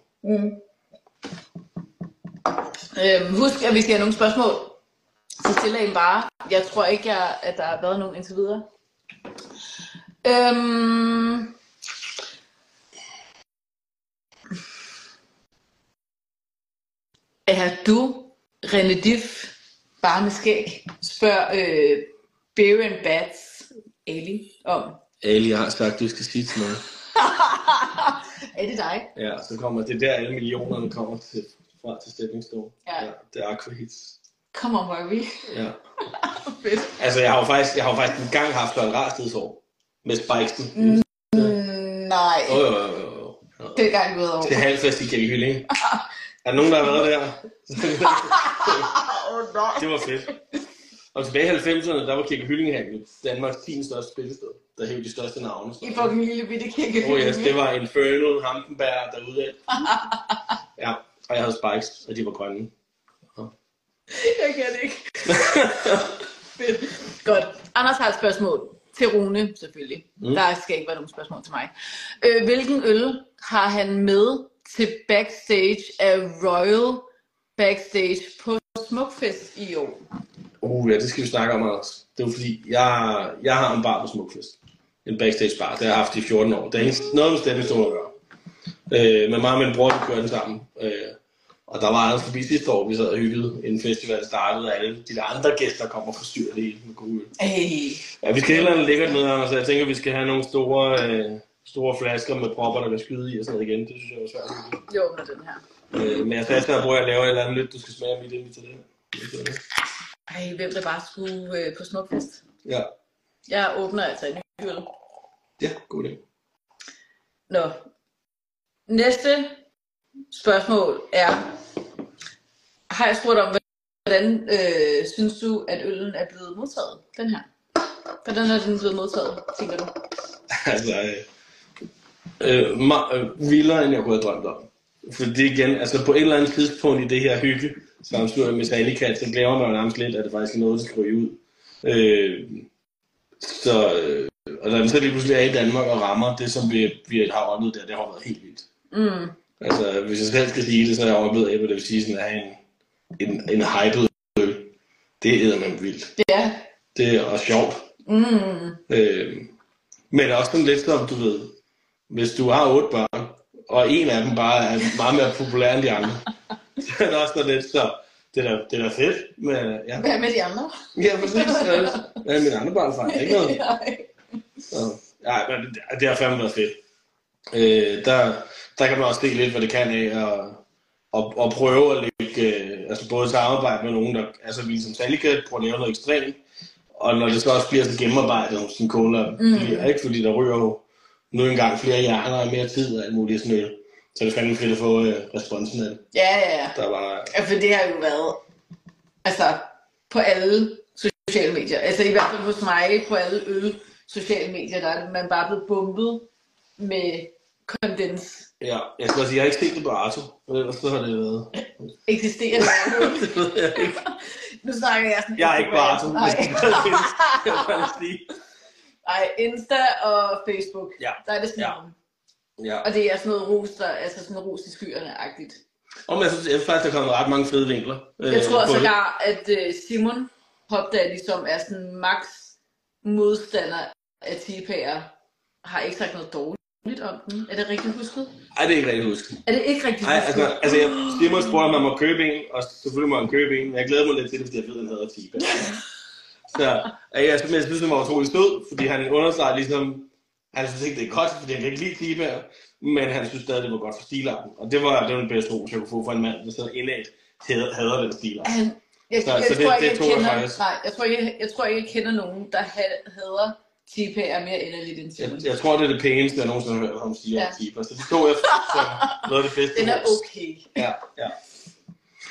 Husk, at hvis I har nogle spørgsmål, så stiller I dem bare. Jeg tror ikke, at der har været nogen indtil videre. Er du René Diff bare med skæg? Spørg Beer and Bats Ali om. Ali har sagt, at du skal sige til noget. Er det dig? Ja, så kommer det der alle millionerne kommer fra til Stepping Stone. Ja. Det er Aquahits. Come on, Barbie. Ja. Fedt. Altså, jeg har jo faktisk en gang haft Søren Rarstedsår med Spikesen. Nej, Jo. det er gang ud over. Til halvfest i Kirkehylling. Er der nogen, der har været der? Det var fedt. Og tilbage i 90'erne, der var Kirkehyllingehallen Danmarks 10. største spillested. Der hævde de største navne. I fucking lille bitte kirke. Oh yes, det var Inferno, Hampenberg derude. Ja, og jeg havde Spikes, og de var grønne. Jeg kan det ikke. Fedt. Godt. Anders har et spørgsmål til Rune, selvfølgelig. Der skal ikke være nogen spørgsmål til mig. Hvilken øl har han med til backstage af Royal Backstage på Smukfest i år? Ja, det skal vi snakke om også. Det er jo fordi, jeg har en bar på Smukfest. En backstage bar, det har jeg haft i 14 år. Der er ikke noget med Stepping Stone at gøre. Men mig og min bror, vi kørte den sammen. Og der var altså forbi sidste år, vi sad og hyggede, inden festival startede, og alle de der andre gæster kommer og forstyrrer det hele med gode øl. Ja, vi skal heller ikke lækkert med, Anders, så jeg tænker, vi skal have nogle store flasker med propper, der kan skyde i og sådan noget igen. Det synes jeg var svært. Jeg åbner den her. Men jeg satser på, at jeg laver et eller andet lidt, du skal smage mit ind til det. Ej, hvem der bare skulle på Smukfest? Ja. Jeg åbner altså en ny øl. Ja, god idé. Nå. Næste spørgsmål er, har jeg spurgt om, hvordan synes du, at øllen er blevet modtaget? Den her. Hvordan er den blevet modtaget, tænker du? Altså, vildere end jeg kunne have drømt om. For det igen, altså på et eller andet tidspunkt i det her hygge, samtidig med Salikat, så glæder man jo nærmest lidt, at det faktisk er noget, der skal ryge ud. Og da den så lige pludselig er i Danmark og rammer det, som vi har oplevet der, det har været helt vildt. Altså, hvis jeg selv skal sige det, så har jeg oplevet, at det vil sige sådan, at have en hyped øl. Det er eddermame vildt. Ja. Det er også sjovt. Men også sådan lidt som, du ved, hvis du har 8 børn, og en af dem bare er meget mere populær end de andre, så er det også sådan lidt, så det er da fedt. Men, ja. Hvad med de andre? Ja, præcis. Hvad er mine andre børn fra? Ikke noget? Ja, men det har fandme været fedt. Der kan man også se lidt, hvad det kan af, og prøve at lægge, altså både samarbejde med nogen, der altså vi som Salikat prøver at lave noget ekstremt, og når det så også bliver så gennemarbejdet hos sin cola, ikke fordi der ryger jo nu engang flere hjerner og mere tid og alt muligt sådan noget. Så det er fandme fedt at få responsen af det. Ja. Der var... Ja, for det har jo været, altså, på alle sociale medier. Altså i hvert fald hos mig, på alle sociale medier, der er man bare blevet bumpet med kondens. Ja, jeg skal også sige, jeg har ikke set det på Arto, men ellers så har det været... Eksisterer det overhovedet? Det ved jeg ikke. Nu snakker jeg sådan... Jeg er ikke på Arto, Nej. det Nej, Insta og Facebook, Ja. der er det sådan Ja. noget. Ja. Og det er sådan noget ros, altså sådan noget ros i skyerne-agtigt. Og jeg synes faktisk, der er kommet ret mange fede vinkler. Jeg tror på det. sågar, at Simon Hopdaddy, som er sådan max modstander af tipærer, har ikke sagt noget dårligt om den. Er det rigtigt husket? Ej, det er ikke rigtig husket. Er det ikke rigtigt Nej, husket? altså jeg Simon spurgte, om man må købe en, og selvfølgelig må man købe en, men jeg glæder mig lidt til det, fordi jeg ved, at den hedder Tipa. Så jeg synes, det var utroligt stød, fordi han understreger ligesom, han synes ikke, det er godt, fordi han kan ikke lide Tipa, men han synes stadig, det var godt for stilarten. Og det var den bedste ros, jeg kunne få for en mand, der så indad hader den stilart. Jeg tror ikke, jeg kender nogen, der hader tipærer mere endeligt end Simon. Jeg tror, det er det pæneste, jeg nogensinde har hørt ham sige om Tipa, så det tog jeg som noget af det bedste. Den er ros. okay. Ja.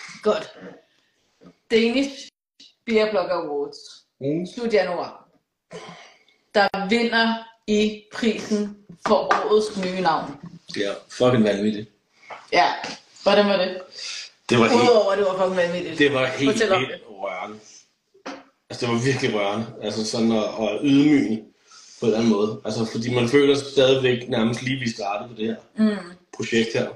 Godt. Danish Beer Blogger Awards. Slut januar. der vinder i prisen for årets nye navn. Ja, fucking vanvittigt. Ja, hvordan var det? Det var helt, Udover at det var fucking vanvittigt. det var helt rørende. Altså det var virkelig rørende. Altså sådan og ydmygende på en eller anden måde. Altså fordi man føler stadigvæk nærmest lige vi startede på det her projekt her.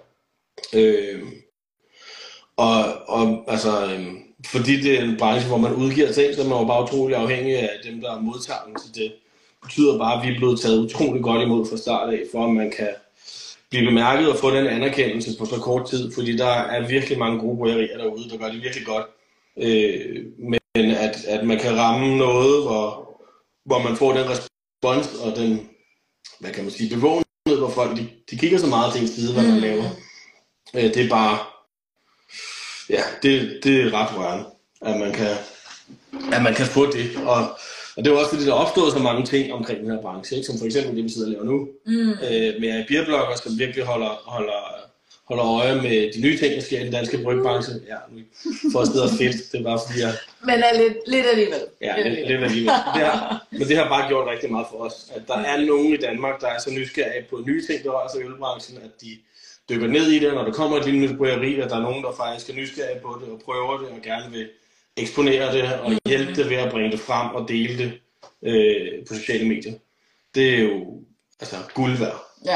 Fordi det er en branche, hvor man udgiver ting, så er man jo bare utrolig afhængig af dem, der modtager den. Så det betyder bare, at vi er blevet taget utrolig godt imod fra start af, for at man kan blive bemærket og få den anerkendelse på så kort tid. Fordi der er virkelig mange gode bryggerier derude, der gør det virkelig godt. Men at man kan ramme noget, hvor man får den respons og den, hvad kan man sige, bevågenhed, hvor folk de kigger så meget til en side, hvad man laver. Det er bare, ja, det er ret rørende, at man kan få det. Og det er også fordi, der er opstået så mange ting omkring den her branche, ikke? Som for eksempel det, vi sidder og laver nu, med beerblogger, som virkelig holder øje med de nye ting, der sker i den danske bryggebranche. Ja, for at sidde og fedt, det er bare fordi, Men er lidt alligevel. Ja, lidt alligevel. Men det har bare gjort rigtig meget for os, at der er nogen i Danmark, der er så nysgerrige på nye ting, der rører sig i ølbranchen, at de dykker ned i det, når der kommer et lille nyt bryggeri, og der er nogen, der faktisk er nysgerrige på det, og prøver det, og gerne vil eksponere det, og hjælpe det ved at bringe det frem og dele det på sociale medier. Det er jo guld værd. Ja.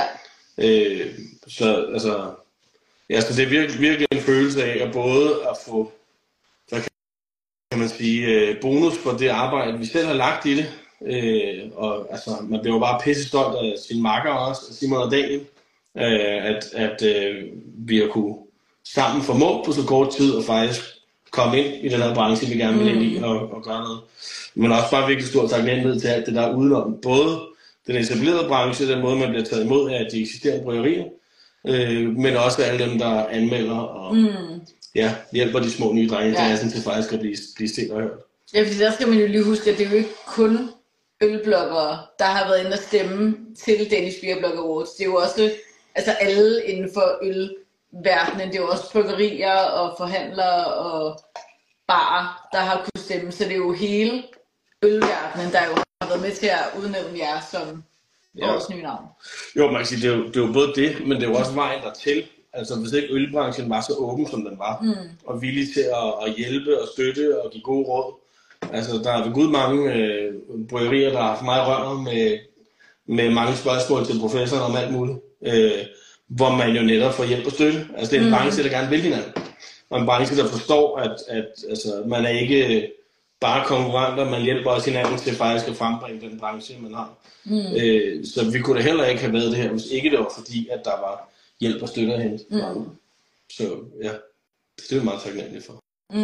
Så det er virkelig en følelse af at både at få, hvad kan man sige, bonus for det arbejde, vi selv har lagt i det. Og man bliver jo bare pisse stolt af sine makker også, Simon og Daniel, at vi har kunne sammen formå på så kort tid og faktisk komme ind i den her branche, vi gerne vil ind i og gøre noget. Men også bare virkelig stor taknemmelighed til alt det, der er udenom. Både den etablerede branche, den måde, man bliver taget imod af de eksisterende bryggerier, men også alle dem, der anmelder og hjælper de små nye drenge til faktisk at blive set og hørt. Ja, fordi der skal man jo lige huske, at det er jo ikke kun ølbloggere, der har været inde og stemme til Danish Beer Blog Awards. Det er jo også alle inden for ølverdenen. Det er jo også bryggerier og forhandlere og barer, der har kunnet stemme. Så det er jo hele ølverdenen, der jo har været med til at udnævne jer som årets nye navn. Jo, man kan sige, det er jo både det, men det er jo også vejen dertil. Altså hvis ikke ølbranchen var så åben, som den var, og villig til at hjælpe og støtte og give gode råd. Altså der er ved Gud mange bryggerier, der har haft meget rør med mange spørgsmål til professoren om alt muligt. Hvor man jo netop får hjælp og støtte. Altså det er en branche, der gerne vil hinanden. Og en branche, der forstår, at man er ikke bare konkurrenter, man hjælper også hinanden til faktisk at frembringe den branche, man har. Så vi kunne da heller ikke have været det her, hvis ikke det var fordi, at der var hjælp og støtte at hente. Så ja, det er vi meget taknemmelige for.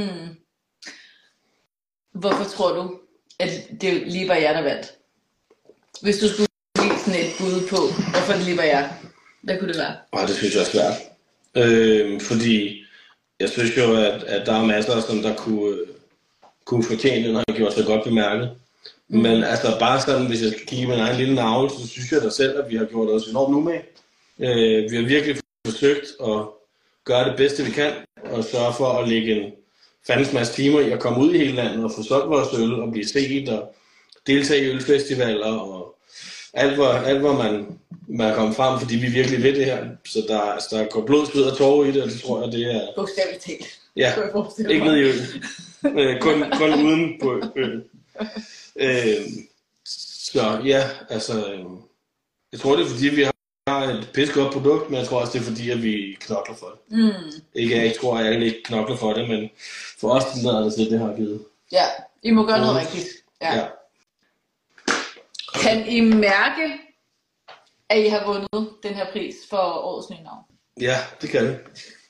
Hvorfor tror du, at det lige var jer, der vandt? Hvis du skulle give sådan et bud på, hvorfor det lige var jer, hvad kunne det være? Det synes jeg er svært. Fordi jeg synes jo, at der er masser, som der kunne fortjene, når han gjorde sig godt bemærket. Men altså bare sådan, hvis jeg skal kigge med en egen lille navle, så synes jeg da selv, at vi har gjort os enormt umage. Vi har virkelig forsøgt at gøre det bedste, vi kan, og sørge for at lægge en fandens masse timer i at komme ud i hele landet og få solgt vores øl og blive set og deltage i ølfestivaler og alt hvor man kommer frem, fordi vi virkelig ved det her. Så der går blod, sved og tårer i det, og det tror jeg, det er... Bogstaveligt talt. Ja, ikke ned i øl. kun uden på øl. Så ja, jeg tror det er fordi, vi har et pisse godt produkt, men jeg tror også det er fordi, at vi knokler for det. Ikke jeg tror, at jeg ikke knokler for det, men for os, det har givet. Ja, I må gøre noget rigtigt. Ja. Kan I mærke, at I har vundet den her pris for årets nye navn? Ja, det kan det.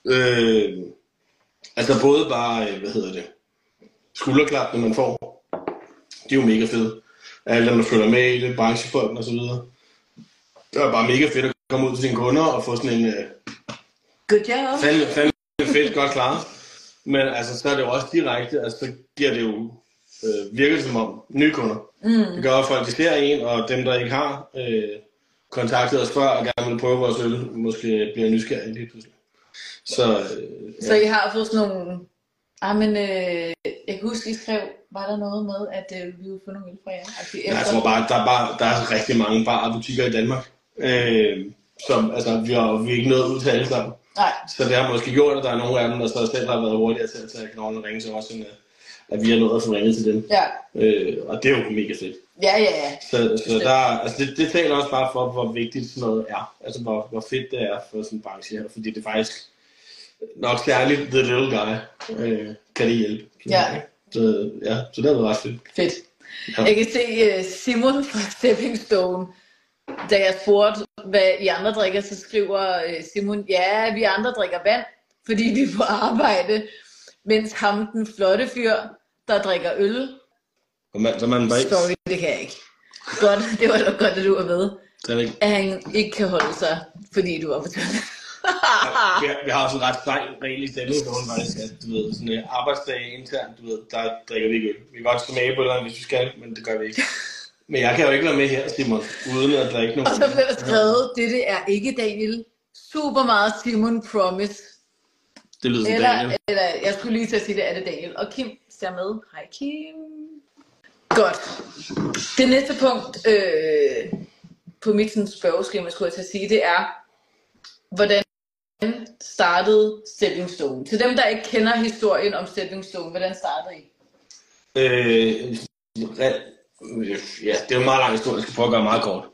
Både bare, skulderklapene man får, de er jo mega fede. Alle dem, der følger med i det, branchefolken og så videre. Det er bare mega fedt at komme ud til sine kunder og få sådan en... Good job. Fandme fedt, godt klaret. Men så er det jo også direkte, så giver det jo virker som om nye kunder. Det gør, at folk de ser en, og dem, der ikke har kontaktet os før og gerne vil prøve vores øl, måske bliver nysgerrige lige pludselig. Så I har fået sådan nogle Men jeg kan huske, I skrev, var der noget med, at vi ville få nogle øl fra jer? Jeg tror bare, der er rigtig mange barer og butikker i Danmark. Som, altså, vi er ikke nået ud til alle sammen. Nej. Så det har måske gjort, at der er nogle af dem, der så selv har været hurtigere til at tage knoglen og ringe til os, end at vi har nået at få ringet til dem. Ja. Og det er jo mega fedt. Ja. Så der, altså det taler også bare for, hvor vigtigt sådan noget er. Altså hvor fedt det er for sådan en branche her. Fordi det er faktisk nok særligt the little guy kan det hjælpe. Ja. Så det har været ret fedt. Fedt. Ja. Jeg kan se Simon fra Stepping Stone. Da jeg spurgte, hvad I andre drikker, så skriver Simon, ja, vi andre drikker vand, fordi vi er på arbejde. Mens ham, den flotte fyr, der drikker øl. Så man bare ikke. Sorry, det kan jeg ikke. Godt, det var da godt, at du var med. At han ikke kan holde sig, fordi du var på toilet. Vi har også en ret streng regel i Steppenstone faktisk, at du ved, sådan en arbejdsdag internt, du ved, der drikker vi ikke øl. Vi kan godt smage på det, hvis vi skal, men det gør vi ikke. Men jeg kan jo ikke være med her, Simon, uden at drikke nogen. Og så blev der skrevet, det er ikke Daniel. Super meget Simon Promise. Det lyder som Daniel. Eller jeg skulle lige til at sige, det er det Daniel. Og Kim ser med. Hej Kim. Godt. Det næste punkt på mit spørgeskema, skulle jeg til at sige, det er, hvordan startede Stepping Stone? Til dem, der ikke kender historien om Stepping Stone, hvordan startede I? Ja, det er jo en meget lang historie, jeg skal prøve at gøre meget kort.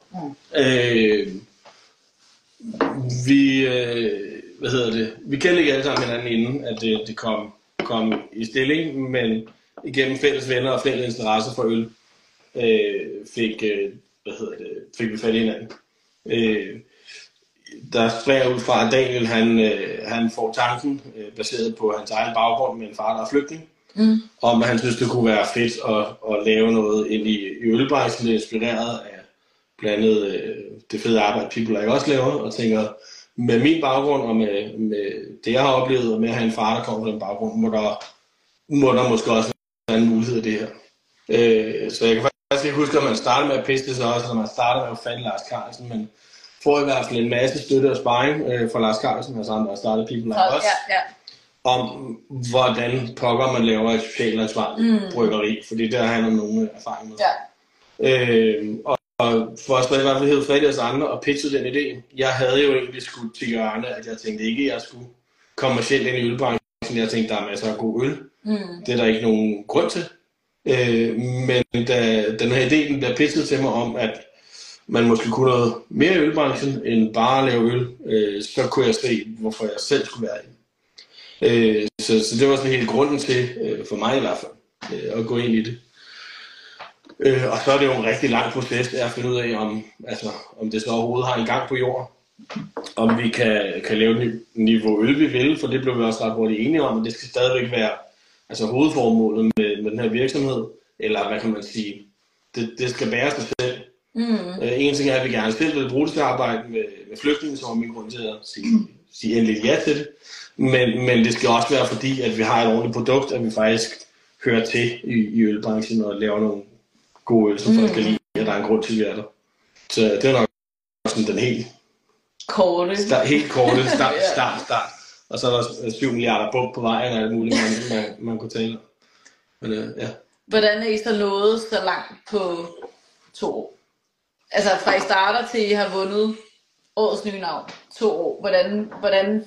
Vi kendte ikke alle sammen hinanden inden, at det kom i stilling, men igennem fælles venner og fælles interesse for øl, fik vi fat i hinanden. Der springer ud fra, at Daniel han får tanken, baseret på hans egen baggrund med en far, der er flygtning, om at han synes, det kunne være fedt at lave noget ind i ølbranchen, inspireret af blandt andet det fede arbejde, People Like også laver, og tænker, med min baggrund og med det, jeg har oplevet, og med at have en far, der kommer fra den baggrund, må der måske også være en mulighed af det her. Så jeg kan faktisk ikke huske, at man starter med at pisse sig også, når man starter med at fande Lars Carlsen, men får i hvert fald en masse støtte og sparring fra Lars Carlsen, altså han der startede People Like også, om hvordan pokker man laver et socialt ansvarligt bryggeri, fordi der har han nogle erfaring med. Og for at i hvert fald hedde Fredrik og andre og pitche den idé, jeg havde jo egentlig skudt til hjørne, at jeg tænkte ikke, at jeg skulle kommercielt ind i ølbranchen. Jeg tænkte, der er masser af god øl. Det er der ikke nogen grund til. Men da den her idé den bliver pitchet til mig om, at man måske kunne noget mere i ølbranchen end bare at lave øl, så kunne jeg se, hvorfor jeg selv skulle være i. Så det var sådan hele grunden til, for mig i hvert fald, at gå ind i det. Og så er det jo en rigtig lang proces at finde ud af, om det så overhovedet har en gang på jorden. Om vi kan lave et niveau øl, vi vil, for det blev vi også ret hurtigt enige om, men det skal stadigvæk være hovedformålet med den her virksomhed. Eller hvad kan man sige, det skal bære sig selv. En ting er, at vi gerne selv vil bruge det til at arbejde med flygtninge, som er min grund til at sige endelig ja til det. Men det skal også være fordi, at vi har et ordentligt produkt, at vi faktisk hører til i ølbranchen og laver nogle gode øl, som folk kan lide, at der er en grund til, at vi er der. Så det er nok sådan den helt korte start. Og så er der 7 milliarder bump på vejen og alt muligt, man kunne tale om. Men ja. Hvordan er I så nået så langt på 2 år? Altså fra I starter til I har vundet årets nye navn, 2 år. Hvordan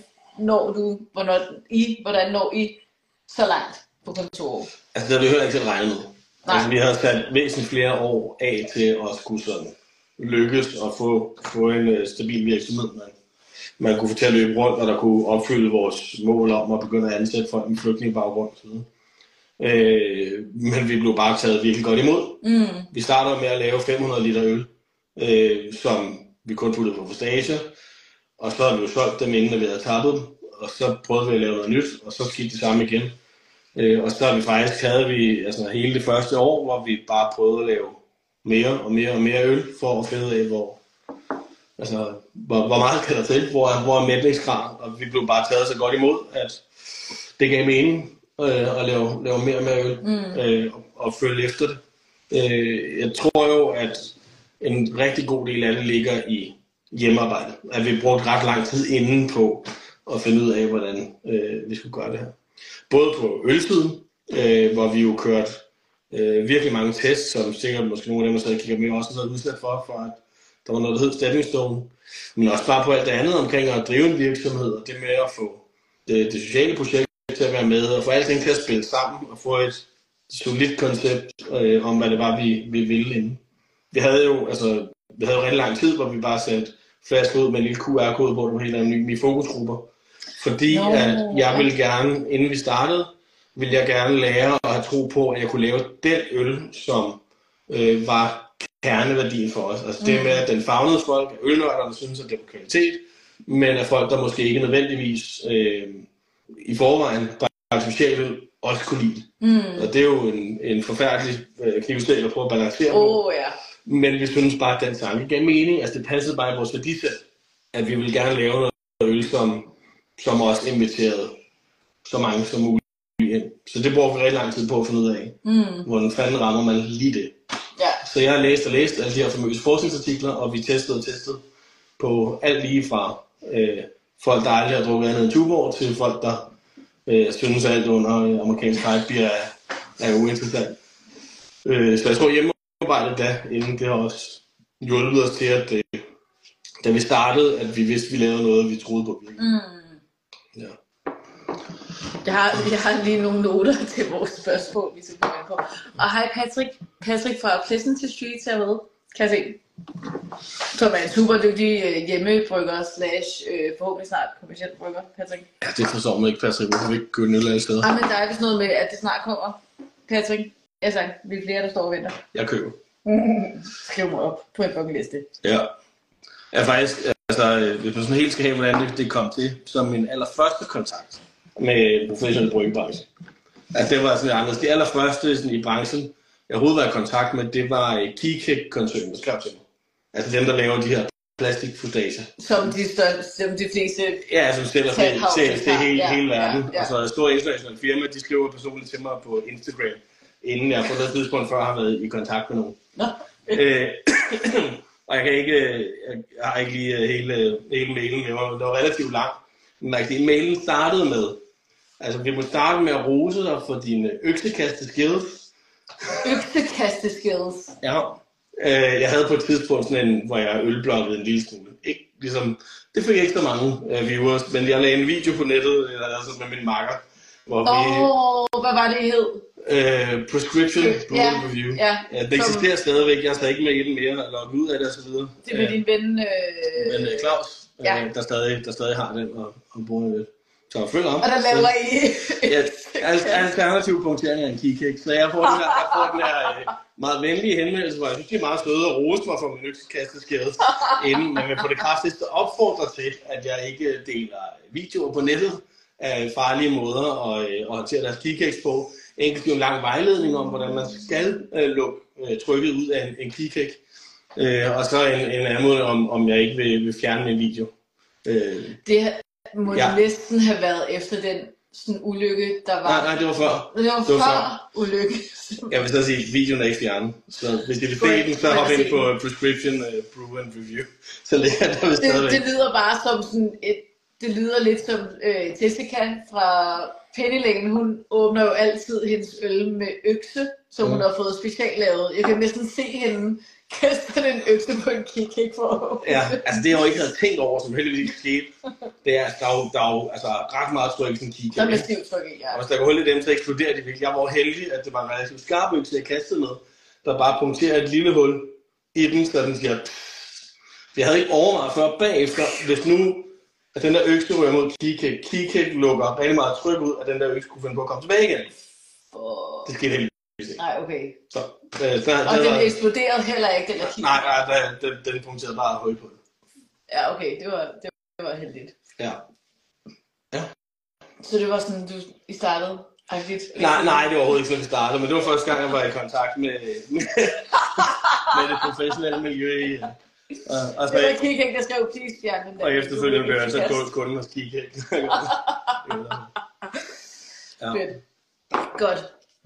når I så langt på kun 2 år? Altså det har vi heller ikke til at regne med. Altså, vi har sat væsentligt flere år af til at skulle sådan lykkes og få en stabil virksomhed, man kunne få til at løbe rundt, og der kunne opfylde vores mål om at begynde at ansætte folk med flygtningebaggrund. Men vi blev bare taget virkelig godt imod. Vi startede med at lave 500 liter øl, som vi kun puttede på stager, og så havde vi jo solgt dem inden vi havde tappet dem, og så prøvede vi at lave noget nyt, og så skete det samme igen. Og så havde vi hele det første år, hvor vi bare prøvede at lave mere og mere og mere øl, for at finde ud af, hvor meget kan der til, hvor er mætningsgrad, og vi blev bare taget så godt imod, at det gav mening at lave mere og mere øl, og følge efter det. Jeg tror jo, at en rigtig god del af det ligger i hjemmearbejde, at vi brugte ret lang tid inden på at finde ud af, hvordan vi skulle gøre det her. Både på ølsiden, hvor vi jo kørte virkelig mange tests, som sikkert måske nogle af dem, der stadig kigger med, også har været udsat for at der var noget, der hed Stepping Stone. Men også bare på alt det andet omkring at drive en virksomhed, og det med at få det sociale projekt til at være med, og få alting til at spille sammen, og få et solidt koncept om, hvad det var, vi ville inden. Vi havde jo rigtig lang tid, hvor vi bare satte flasker ud med en lille QR-kode på, der var helt anonyme fokusgrupper. Fordi at jeg ville gerne, inden vi startede, ville jeg gerne lære at have tro på, at jeg kunne lave den øl, som var kerneværdien for os. Altså det med, at den favnede folk, at ølnørderne synes, at det var kvalitet, men at folk, der måske ikke nødvendigvis i forvejen bare socialt også kunne lide. Og det er jo en forfærdelig knivstil at prøve at balancere på. Ja. Men vi synes bare, at den tanke gav mening. Altså det passede bare i vores værdisæt, at vi ville gerne lave noget øl, som også inviterede så mange som muligt ind. Så det bruger vi rigtig lang tid på at finde ud af. Hvordan fanden rammer man lige det. Ja. Så jeg har læst alle de her famøse forskningsartikler, og vi testede på alt lige fra folk, der aldrig har drukket andet end Tuborg, til folk, der synes alt under amerikansk hype er uinteressant. Så jeg tror hjemmearbejdet inden det har også hjulpet os til, at da vi startede, at vi vidste, at vi lavede noget, vi troede på. Ja. Jeg har lige nogle noter til vores spørgsmål, vi skal komme på. Og hej Patrick fra Pleasant Street er med. Kan jeg se. Som er en super dygtig hjemmebrygger / forhåbentlig snart kommerciel brygger, Patrick. Ja, det forstår man ikke, Patrick. Hvorfor vi ikke købe en øl alle steder? Men der er vist noget med, at det snart kommer. Patrick, vi er flere, der står og venter. Jeg køber. Skriv mig op på en fucking liste. Ja. Jeg faktisk, hvis man sådan helt skal have, hvordan det kom til, som min allerførste kontakt med professionelle bryggebranche. Altså det var sådan anderledes. Det allerførste sådan, i branchen, jeg overhovedet var i kontakt med, det var Keycake-koncernen, der skrev til mig. Altså dem, der laver de her plastikfustager. Som de fleste... Ja, som sælger til hele verden. Ja. Og så et stort internationalt firma, de skriver personligt til mig på Instagram, inden jeg på det tidspunkt før har været i kontakt med nogen. Og jeg har ikke lige hele mailen med mig, men det var relativt langt. Men mailen startede med, altså vi må starte med at rose dig for dine øksekasteskills. Øksekasteskills? Ja. Jeg havde på et tidspunkt sådan en, hvor jeg ølbloggede en lille smule. Ikke, ligesom, det fik ikke så mange viewers, men jeg lagde en video på nettet altså med min makker. Hvad var det, I hed? Prescription Brew Review. Ja, det eksisterer stadigvæk. Jeg er stadig ikke med i den mere, eller logget ud af det og så videre. Det med din ven... Claus, der stadig har den og bruger det. Så følg om. Og der laver I... alternativ punktering af en keycake. Så jeg får den her meget venlige henvendelse, hvor jeg synes, de er meget søde og rose mig for min øksekasteskade inden. Men på det kraftigste opfordrer til, at jeg ikke deler videoer på nettet af farlige måder og håndtere deres keycakes på. Enkelt en lang vejledning om, hvordan man skal lukke trykket ud af en keycake. Og så en anmodning om jeg ikke vil fjerne en video. Det må næsten have været efter den sådan ulykke, der var... Nej, det var før. Det var før ulykke. Jeg vil så sige, at videoen er ikke fjernet. Så hvis de vil se den, så hop ind på Prescription Brew and Review. Så ligger der stadigvæk. Det lyder bare som sådan et... Det lyder lidt som Jessica fra Pennylægen. Hun åbner jo altid hendes øl med økse, som hun har fået speciallavet. Jeg kan næsten se hende kaste den økse på en keycake for. Ja, altså det jeg jo ikke havde tænkt over, som heldigvis skete. Det er, der er jo altså, ret meget tryk i sådan en keycake. Der er med stivt tryk i, ja. Og hvis der kan holde dem, så eksploderer de virkelig. Jeg var heldig, at det var en relativt skarp økse, jeg kastede med, der bare punkterer et lille hul i den, så den siger... Jeg havde ikke overvejet før bagefter, hvis nu... at den der økse ryger mod keycake. Keycake lukker rigtig meget tryk ud, at den der økse kunne finde på at komme tilbage igen. Det skete helt ikke. Nej, okay. Så, og den eksploderede heller ikke, eller keycake? Nej, den punkterede bare højt på det. Ja, okay, det var heldigt. Ja. Så det var sådan, I startede agtigt? Nej, det var overhovedet ikke sådan, vi startede, men det var første gang, jeg var i kontakt med det professionelle miljø i... Og det var Keycake, der skrev please fjerne den. Og efterfølgende blev jeg så kunden hos Keycake. Ja. Fedt. Godt.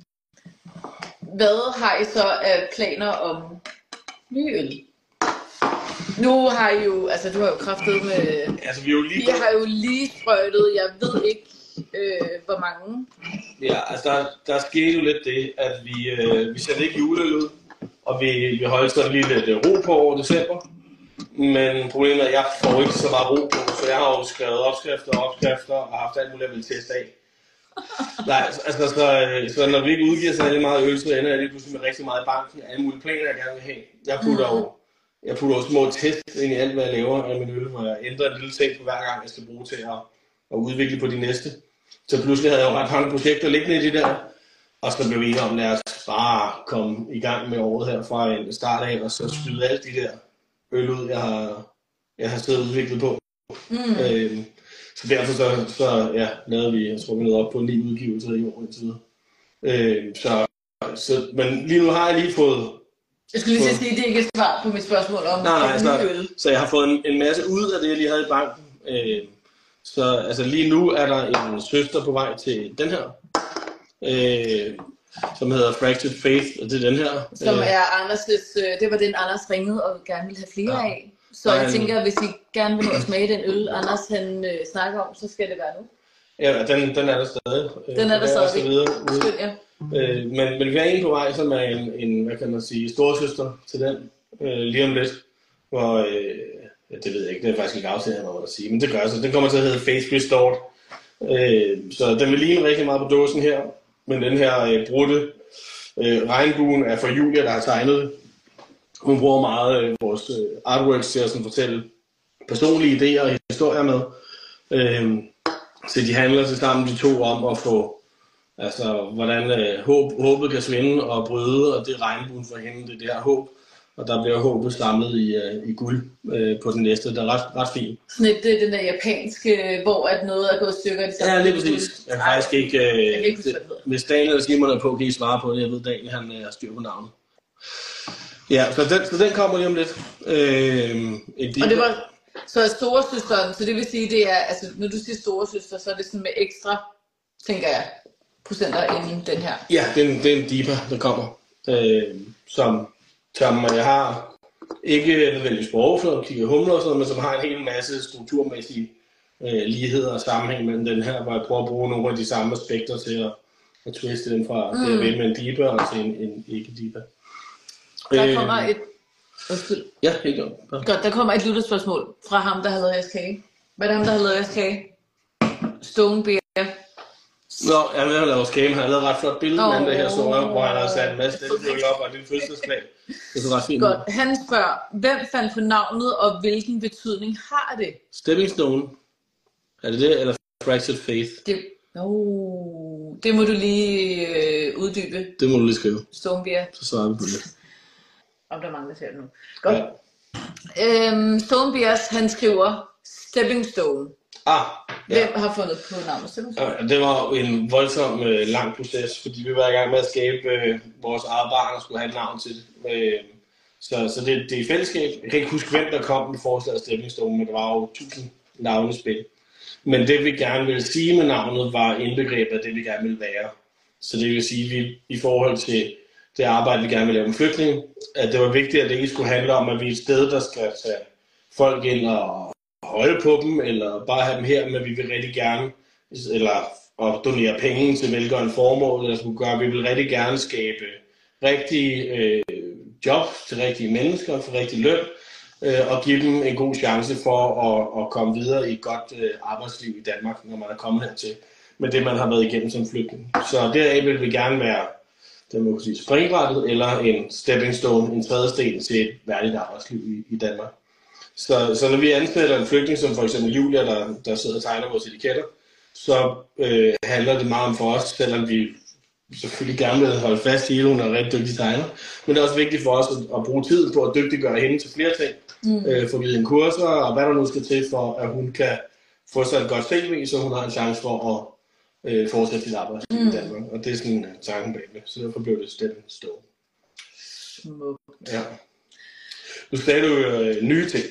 Hvad har I så af planer om nye øl? Nu har I jo, altså du har jo kraftet med... Altså vi har jo lige... I har jo lige sprøjtet, jeg ved ikke Hvor mange? Ja, altså der skete jo lidt det, at vi satte ikke juleøl ud, og vi holdt sådan lige lidt ro på over december. Men problemet er, at jeg får ikke så meget ro på, så jeg har jo skrevet opskrifter og haft alt muligt, jeg vil teste af. Nej, altså så når vi ikke udgiver så meget øl, så ender jeg lige pludselig med rigtig meget i banken af alle mulige planer, jeg gerne vil have. Jeg putter jo små test ind i alt, hvad jeg laver af min øl, hvor jeg ændrer en lille ting på hver gang, jeg skal bruge til at udvikle på de næste. Så pludselig havde jeg jo ret mange projekter liggende i de der, og så blev vi enige om, at bare komme i gang med året her fra en start af, og så skyde alle de der øl ud, jeg har siddet udviklet på. Så derfor så lavede vi, jeg tror vi nåede op på 9 udgivelser i år indtil videre. Men lige nu har jeg lige fået... Jeg skulle lige sige, at det ikke er svar på mit spørgsmål om øl. Så jeg har fået en masse ud af det, jeg lige havde i banken. Så altså lige nu er der en søster på vej til den her, som hedder Fractured Faith, og det er den her. Som er Anders' det var den Anders ringede og gerne ville have flere af. Så jeg tænker, hvis I gerne vil smage den øl, Anders han snakker om, så skal det være nu. Ja, den er der stadig. Den er der stadig. Skøn, ja. Men vi er en på vej, som er en hvad kan man sige, storsøster til den, lige om lidt. Hvor, det ved jeg ikke, det er faktisk ikke aftalt noget at sige, men det gør så. Den kommer til at hedde Faith Restored. Så den vil ligne rigtig meget på dåsen her, men den her brudte regnbuen er for Julia, der har tegnet det. Hun bruger meget vores artworks til at sådan fortælle personlige idéer og historier med. Så de handler til sammen de to om at få, altså hvordan håbet kan svinde og bryde, og det er regnbuen for hende, det er det her håb. Og der bliver håbet samlet i guld på den næste, der er ret fint. Sådan den der japanske, hvor at noget er gået stykker. Ja, lige præcis. Jeg kan faktisk ikke, hvis Daniel eller Simon er på, kan I svare på det. Jeg ved, Daniel han har styr på navnet. Ja, så den kommer lige om lidt. Og det var så storesøsteren, så det vil sige, det er, altså når du siger storesøster, så er det sådan med ekstra, tænker jeg, procenter end den her. Ja, det er en Dipa, der kommer, som jeg har ikke nødvendigvis på overfladen, kigger humler og sådan noget, men som har en hel masse strukturmæssige ligheder og sammenhæng mellem den her, hvor jeg prøver at bruge nogle af de samme aspekter til at twiste den fra det ved med en Dipa og til en ikke-Dipa. Der kommer et... Ja, helt godt. Der kommer et lytterspørgsmål fra ham, der har lavet jeres kage. Hvad er det ham, der har lavet jeres kage? Stone Beer. Nå, jeg vil have lavet vores kage. Han har lavet ret flot billede med det her, hvor han har sat en masse stemning op og en lille fødselsdag. Det er så ret fint. Godt. Han spørger, hvem fandt på navnet, og hvilken betydning har det? Stepping Stone. Er det, eller Fractured Faith? Det må du lige uddybe. Det må du lige skrive. Stone Beer. Så svarer vi på det. Om der mangler til det nu. Godt. Ja. Stone Beers, han skriver Stepping Stone. Ja. Hvem har fundet på navnet Stepping Stone? Ja, det var en voldsom lang proces, fordi vi var i gang med at skabe vores eget barn og skulle have et navn til det. Så det er i fællesskab. Jeg kan ikke huske, hvem der kom med forslaget Stepping Stone, men der var jo 1000 navne i spil. Men det vi gerne ville sige med navnet var indbegrebet af det vi gerne ville være. Så det vil sige, at vi i forhold til det arbejde, vi gerne vil lave med flygtninge, at det var vigtigt, at det ikke skulle handle om, at vi er et sted, der skal tage folk ind og holde på dem, eller bare have dem her, men vi vil rigtig gerne, eller at donere penge til velgørende formål, eller skulle gøre, vi vil rigtig gerne skabe rigtige job til rigtige mennesker, for rigtig løn, og give dem en god chance for at komme videre i et godt arbejdsliv i Danmark, når man er kommet hertil, med det, man har været igennem som flygtning. Så deraf vil vi gerne være det må sige springbrættet eller en stepping stone, en trædesten til et værdigt arbejdsliv i Danmark. Så når vi ansætter en flygtning, som for eksempel Julia, der sidder og tegner vores etiketter, så handler det meget om for os, selvom vi selvfølgelig gerne vil holde fast i, at hun er en rigtig dygtig tegner, men det er også vigtigt for os at bruge tid på at dygtiggøre hende til flere ting, få givet hende kurser, og hvad der nu skal til for, at hun kan få sig et godt CV, så hun har en chance for at fortsætte sit arbejde i Danmark, og det er sådan tanken bag det, så derfor blev det Stepping Stone. Smukt. Ja. Nu sagde du nye ting.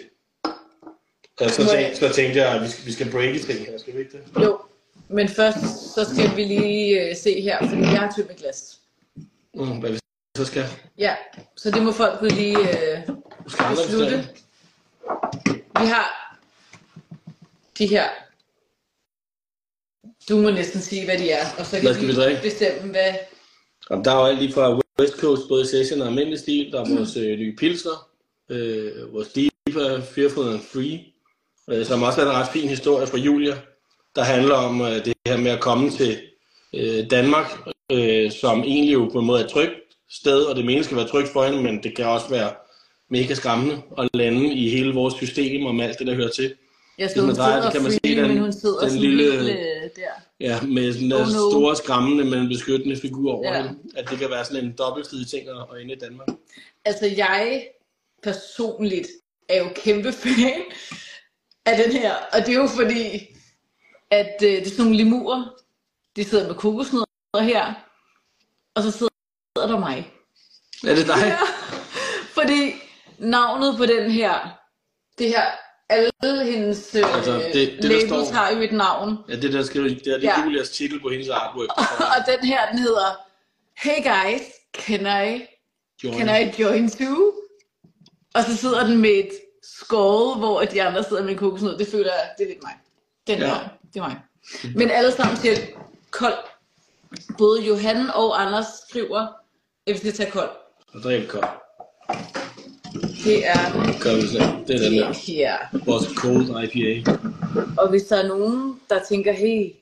Så tænkte jeg, at vi skal breake ting her, skal vi ikke det? Jo, men først så skal vi lige se her, fordi jeg har tømt et glas. Hvad vi så skal? Ja, så det må folk lige beslutte. Vi har de her Du må næsten sige, hvad de er, og så kan vi bestemme, hvad... Jamen, der er jo alt lige fra West Coast, både session og almindelig stil. Der er vores nye pilsner, vores Diva, Fearful and Free, som også er en ret fin historie fra Julia, der handler om det her med at komme til Danmark, som egentlig jo på en måde er et trygt sted, og det menes skal være trygt for hende, men det kan også være mega skræmmende at lande i hele vores system og alt det, der hører til. Jeg synes, hun sidder kan man se, men hun sidder den lille der. Ja, med sådan en store skræmmende, men beskyttende figur over hende. At det kan være sådan en dobbeltsidig ting at inde i Danmark. Altså jeg personligt er jo kæmpe fan af den her, og det er jo fordi, at det er sådan nogle lemurer, de sidder med kokosnødder her, og så sidder der mig. Er det dig? Ja, fordi navnet på den her, det her, alle hendes labels står, har jo et navn. Ja, det der skriver, det er Julias titel på hendes artwork. Og den her, den hedder, Hey guys, can I join too? Og så sidder den med et skål, hvor de andre sidder med en kokosnød. Det føler jeg, det er lidt mig. Den her, det er mig. Men alle sammen siger kold. Både Johan og Anders skriver, at vi skal tage kold. Og drik kold. Det er... Det er den der. Ja. Vores cold IPA. Og hvis der er nogen, der tænker, hey,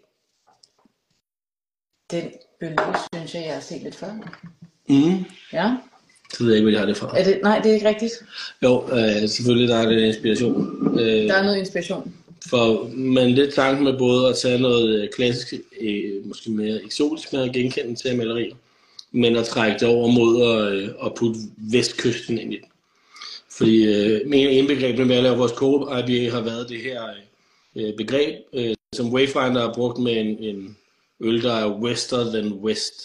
den bølge, synes jeg har set lidt før. Ja. Så ved jeg ikke, hvad jeg har det fra. Nej, det er ikke rigtigt. Jo, selvfølgelig der er det inspiration. Der er noget inspiration. Men lidt tanken med både at tage noget klassisk, måske mere eksotisk med at genkende til malerier, men at trække det over mod at putte vestkysten ind i den. Fordi en begreb med at lave vores Cold IPA har været det her begreb, som Wayfinder har brugt med en øl, der er Wester than West.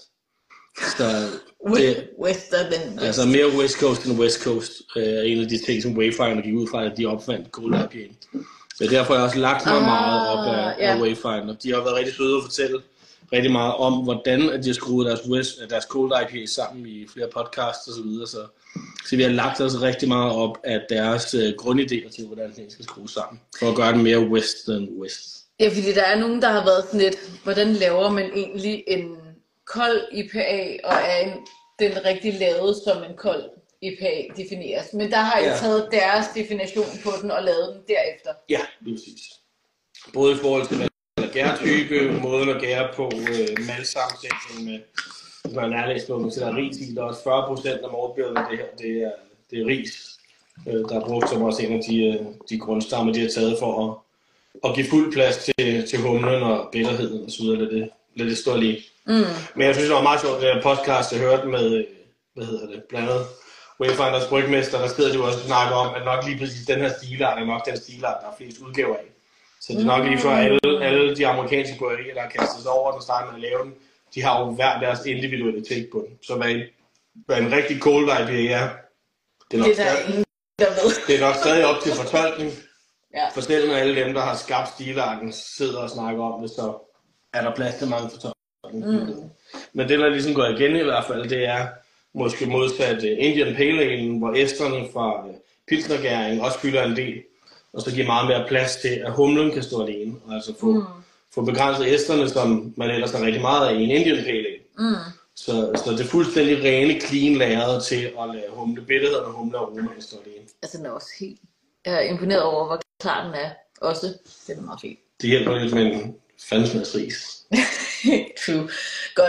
Wester than West. Altså mere West Coast end West Coast er en af de ting, som Wayfinder gik ud fra, at de opfandt Cold IPA. Så derfor har jeg også lagt mig meget op af Wayfinder. De har været rigtig søde at fortælle rigtig meget om, hvordan at de har skruet deres Cold IPA sammen i flere podcasts og så videre. Så vi har lagt os rigtig meget op af deres grundidéer til, hvordan det skal skrues sammen. For at gøre det mere West than West. Ja, fordi der er nogen, der har været sådan lidt, hvordan laver man egentlig en kold IPA, og er den rigtig lavet som en kold IPA defineres. Men der har I taget deres definition på den og lavet den derefter. Ja, lige præcis. Både i forhold til gærtype, måden at gære på, maltsammensætning med, hvis man er nærlæst på, så der er ris i, der er også 40% af målbilledet af det her, det er ris, der er brugt som også en af de grundstammer, de har taget for at give fuld plads til humlen og bitterheden og så videre, lad det stå lige. Men jeg synes, det var meget sjovt, det her podcast, jeg hørte med, blandt andet Wayfinders brygmester, der sidder de også og snakker om, at nok lige præcis den her stilart er nok den stilart, der er flest udgaver af. Så det er nok lige for alle de amerikanske bryggerier, der har kastet sig over den og startet med at lave den, de har jo hver deres individuelle take på den. Så hvad en rigtig cold IPA er, det er nok stadig op til fortolkning. Ja. For selv når alle dem, der har skabt stilarten, sidder og snakker om det, så er der plads til mange fortolkninger. Men det, der ligesom går igen i hvert fald, det er måske modsat Indian Pale Ale, hvor æsterne fra pilsnergæringen også fylder en del. Og så giver meget mere plads til, at humlen kan stå alene, og altså få begrænset æsterne, som man ellers har rigtig meget af i en Indian Pale Ale. Så det er fuldstændig rene, clean lagret til at lade humle bitterhed og humle og aroma stå alene. Altså den er også helt... Jeg er imponeret over, hvor klar den er. Også, den er meget fint. Det hjælper lidt med en fandesmadsris. True. Godt.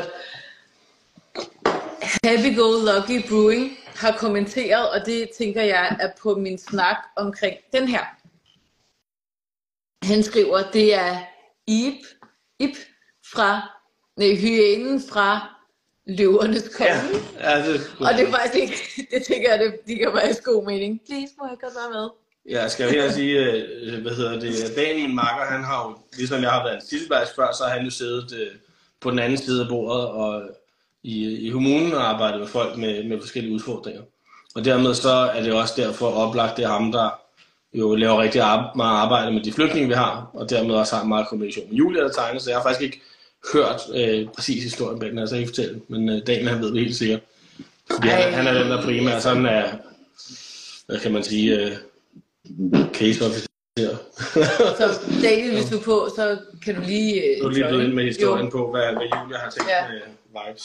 Happy Go Lucky Brewing har kommenteret, og det tænker jeg er på min snak omkring den her. Han skriver, det er Ip fra hyænen fra Løvernes Konge. Ja, og det er faktisk ikke, det tænker jeg, det kan være god mening. Please, må jeg godt være med? Ja, skal jeg her sige, Dan, min makker, han har jo, ligesom jeg har været en Sisselbergs før, så har han jo siddet på den anden side af bordet og i kommunen og arbejdet med folk med forskellige udfordringer. Og dermed så er det også derfor oplagt, det er ham, der jo laver rigtig meget arbejde med de flygtninge, vi har, og dermed også har meget kommunikation med Julia, der tegner, så jeg har faktisk ikke hørt præcis historien bag den, altså ikke fortælle, men Daniel, han ved det helt sikkert. Fordi han er den, der primært sådan er, hvad kan man sige, case officer Så Daniel, hvis du er på, så kan du lige... Du lige ind med historien på, hvad Julia har tænkt med vibes.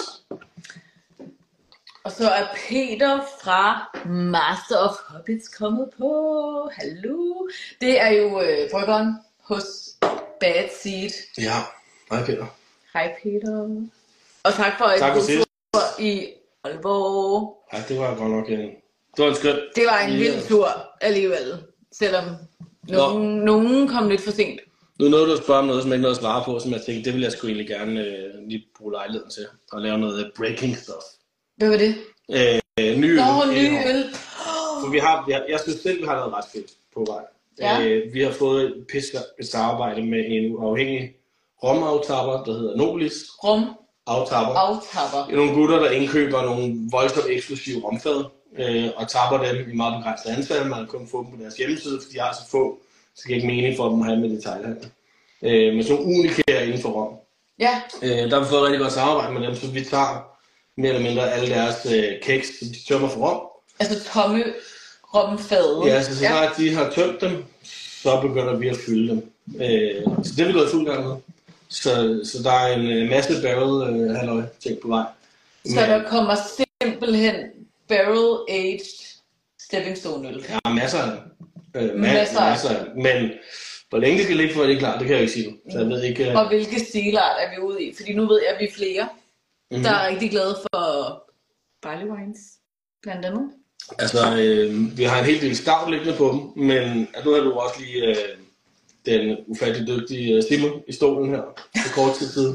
Og så er Peter fra Master of Hobbits kommet på. Hallo. Det er jo bryggeren hos Bad Seed. Ja, hej Peter. Hej Peter. Og tak for et god tur i Aalborg. Ja, det var godt nok en... Det var en skøn. Det var en vild tur alligevel, selvom nogen kom lidt for sent. Nu nåede du at spørge om noget, som jeg ikke nåede at svare på, som jeg tænkte, det ville jeg sgu egentlig gerne lige bruge lejligheden til. At lave noget breaking stuff. Hvad var det? Ny øl. Ny øl. For jeg synes selv, vi har noget ret fedt på vej. Ja. Vi har fået et samarbejde med en uafhængig romaftabber, der hedder Nobilis. Aftabber. Nogle gutter, der indkøber nogle voldsomt eksklusive romfad, og tapper dem i meget begrænset antal. Man kan kun få dem på deres hjemmeside, fordi de har så få, så det giver ikke mening for dem at have med detailhandel. Men sådan nogle unikære inden for rom. Ja. Der har vi fået rigtig godt samarbejde med dem, så vi tager mere eller mindre alle deres keks, som de tømmer for rom. Altså tomme romfade. Ja, så snart de har tømt dem, så begynder vi at fylde dem. Så det er vi gået fuld gang med. Så der er en masse barrel ting på vej. Så der kommer simpelthen barrel-aged stepping stone øl. Ja, masser af masser. Men hvor længe det skal ligge for, at det er klart, det kan jeg ikke sige nu. Så jeg ved ikke... Og hvilke stilart er vi ude i? Fordi nu ved jeg, at vi er flere, der er rigtig glade for barley wines, blandt andet. Altså, vi har en helt del stavt liggende på dem, men nu har du også lige den ufattelig dygtige Simon i stolen her for kort tid siden.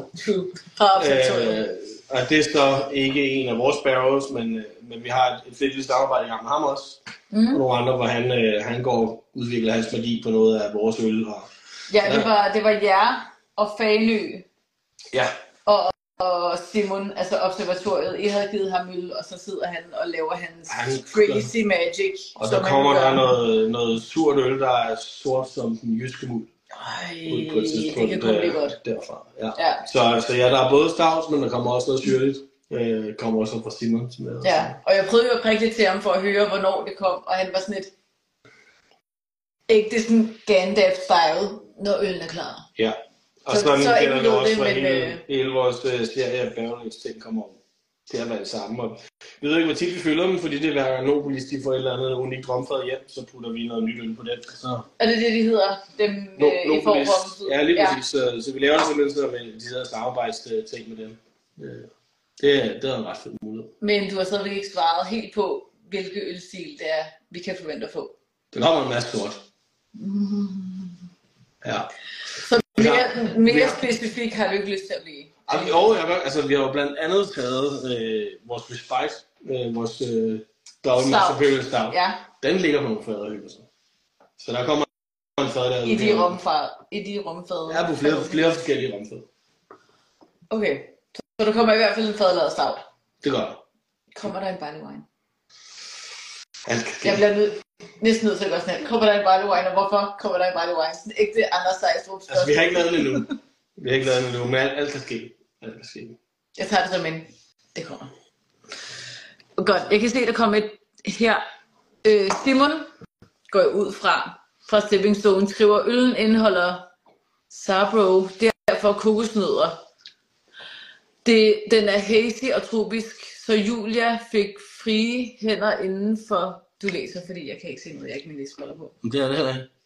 Og det er så ikke en af vores barrels, men vi har et fedt samarbejde i gang med ham også. Og nogle andre, hvor han går og udvikler hans magi på noget af vores øl. Og, det var jer og Fanø. Ja. Og Simon, altså observatoriet, I havde givet ham øl, og så sidder han og laver hans crazy magic. Og der kommer der noget surt øl, der er sort som den jyske muld. På et tidspunkt, det kan kun blive godt. Derfra. Ja. Så ja, der er både stavs, men der kommer også noget syrligt. Kommer også fra Simon. Ja, og jeg prøvede jo at prikke til ham for at høre, hvornår det kom, og han var sådan lidt... Ikke det sådan Gandalf-style, når øllen er klar. Ja. Og så gælder det også for hele vores serie af barrel-aged ting kommer til at være det samme. Og vi ved ikke, hvor tit vi fylder dem, fordi det er hver gang Nobilis, de får et eller andet unikt romfad hjem, så putter vi noget nyt øl på det. Så... Er det de hedder? Dem i form? Ja, lige præcis. Ja. Så vi laver simpelthen med de her samarbejdsting med dem. Det er en ret fed mulighed. Men du har stadigvæk ikke svaret helt på, hvilke ølstil det er, vi kan forvente at få. Det kommer en masse sort. Ja. Så mere specifikt har du ikke lyst til at blive? Vi har jo blandt andet taget vores Respite, vores Double Master Imperial Stout. Ja. Den ligger på nogle fader. Så der kommer en fader der. I de romfader? Ja, på flere forskellige romfader. Okay, så der kommer i hvert fald en faderladet stout? Det gør der. Kommer der en barley wine? Jeg bliver næsten nødt til at gøre sådan her. Kommer der en barley wine, og hvorfor kommer der en barley wine? Sådan ægte Anders Sejstrup spørgsmål. Altså, vi har ikke lavet det endnu. Men alt kan ske. Jeg tager det som en. Det kommer. Godt, jeg kan se, der kommer et her. Simon går jeg ud fra Stepping Stone, skriver, øllen indeholder Sabro, derfor kokosnødder. Den er hazy og tropisk, så Julia fik frie hænder inden for... Du læser, fordi jeg kan ikke se noget, jeg ikke min læsbriller på. Det er det heller ikke.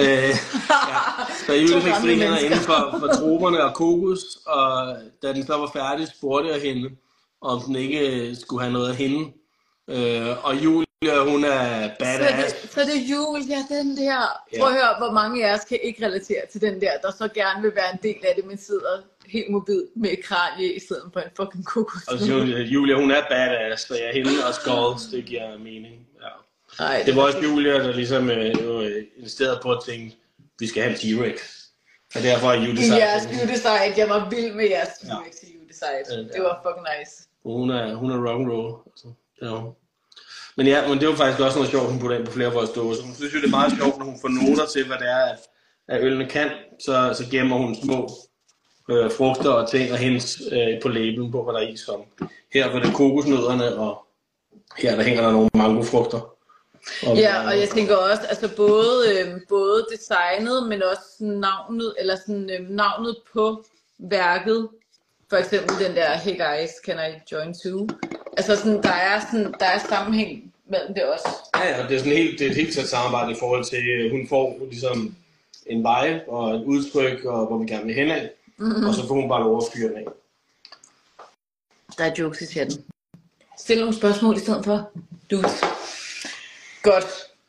Så Julia fik frie hænder inden for troperne og kokos, og da den så var færdig, spurgte jeg hende, om den ikke skulle have noget af hende. Og Julia, hun er badass. Så det er Julia, den der. Prøv at høre, hvor mange af os kan ikke relatere til den der så gerne vil være en del af det, men sidder helt mobil med et kranje i stedet for en fucking kokos. Og Julia, hun er badass, så jeg hende og Skulls, det giver mening. Ja. Ej, det var også Julia, der ligesom investerede på at tænke, vi skal have en T-Rex. Og derfor er You-Decide. Jeres You-Decide, jeg var vild med jeres T-Rex i You-Decide. Det var fucking nice. Hun er rock'n'roll. Altså, men det var faktisk også noget sjovt, hun putter ind på flere af vores dåser. Hun synes jo, det er meget sjovt, når hun får noter til, hvad det er, at ølene kan. Så gemmer hun små frugter og ting og hints på labelen på, hvad der er i. Som her var det kokosnødderne, og her der hænger der nogle mangofrugter. Ja, og jeg tænker også, altså både designet, men også navnet, eller sådan navnet på værket. For eksempel den der, hey guys, can I join too? Altså sådan, der er sammenhæng mellem det også. Ja, det er et helt tæt samarbejde i forhold til, hun får ligesom en vej og et udtryk, og hvor vi gerne vil hen af, og så får hun bare lov at fyre den af. Der er jokes i chatten. Stil nogle spørgsmål i stedet for. Dudes. Godt.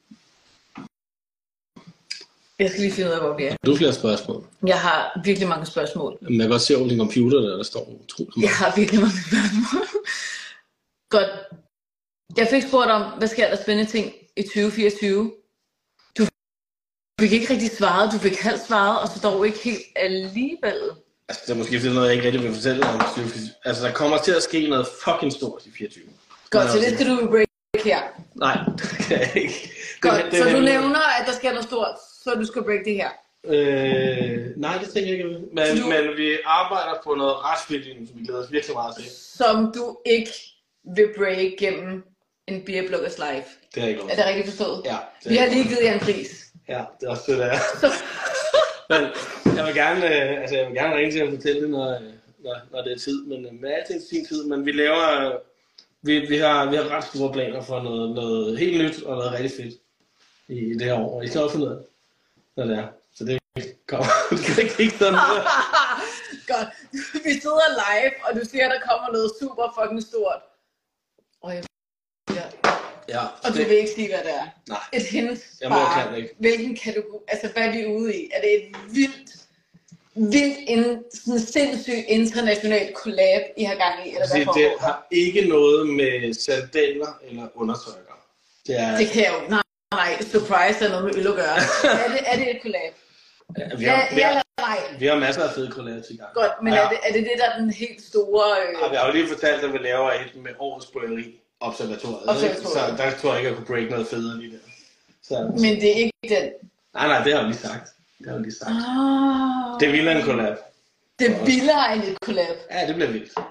Jeg skal lige finde ud af, hvor vi er. Du har flere spørgsmål. Jeg har virkelig mange spørgsmål. Men jeg kan godt se over din computer, der står utroligt meget. Jeg har virkelig mange spørgsmål. Godt. Jeg fik spurgt om, hvad sker der spændende ting i 2024? Du fik ikke rigtig svaret, du fik halvt svaret, og så dog ikke helt alligevel. Altså, det er måske noget, jeg ikke rigtig vil fortælle om. Altså, der kommer til at ske noget fucking stort i 24. Godt, så det skal du break her. Nej, det kan jeg ikke. Godt, så du nævner, at der sker noget stort, så du skal break det her. Nej, det tænker jeg ikke. Men vi arbejder på noget ret fedt, som vi glæder os virkelig meget til. Som du ikke vil break gennem en Beer Bloggers Live. Det er ikke lov. Er det rigtigt forstået? Ja. Vi har lige givet jer en pris. Ja, det er også det, der er. Men jeg vil gerne ringe til at fortælle det, når det er tid. Men med alt sin tid. Men vi laver... Vi har ret store planer for noget helt nyt og noget rigtig fedt i det her år. I skal også finde ud af det, når det er. Så det kommer. Det kan ikke sådan noget. Godt. Vi sidder live, og du siger, at der kommer noget super fucking stort. Og Ja, og du vil ikke sige, hvad det er. Nej. Et hint Jeg bare. kan ikke. Hvilken kategori, altså hvad er vi ude i? Er det et vildt sådan sindssygt internationalt collab, I har gang i? Eller hvad Det har ikke noget med sandaler eller undertrykker. Det kan jeg jo. Nej, surprise er noget med øl at gøre. er det et collab? Vi har masser af fede collabs i gang. Godt, men er det der er den helt store... Jeg har jo lige fortalt, at vi laver et med årets bryggeri. Observatoriet. Så der tror jeg ikke, at jeg kunne break noget federe lige der. Så. Men det er ikke den? Nej, det har jeg lige sagt. Det er vildere en collab. Det er vildere end et collab? Ja, det bliver vildt.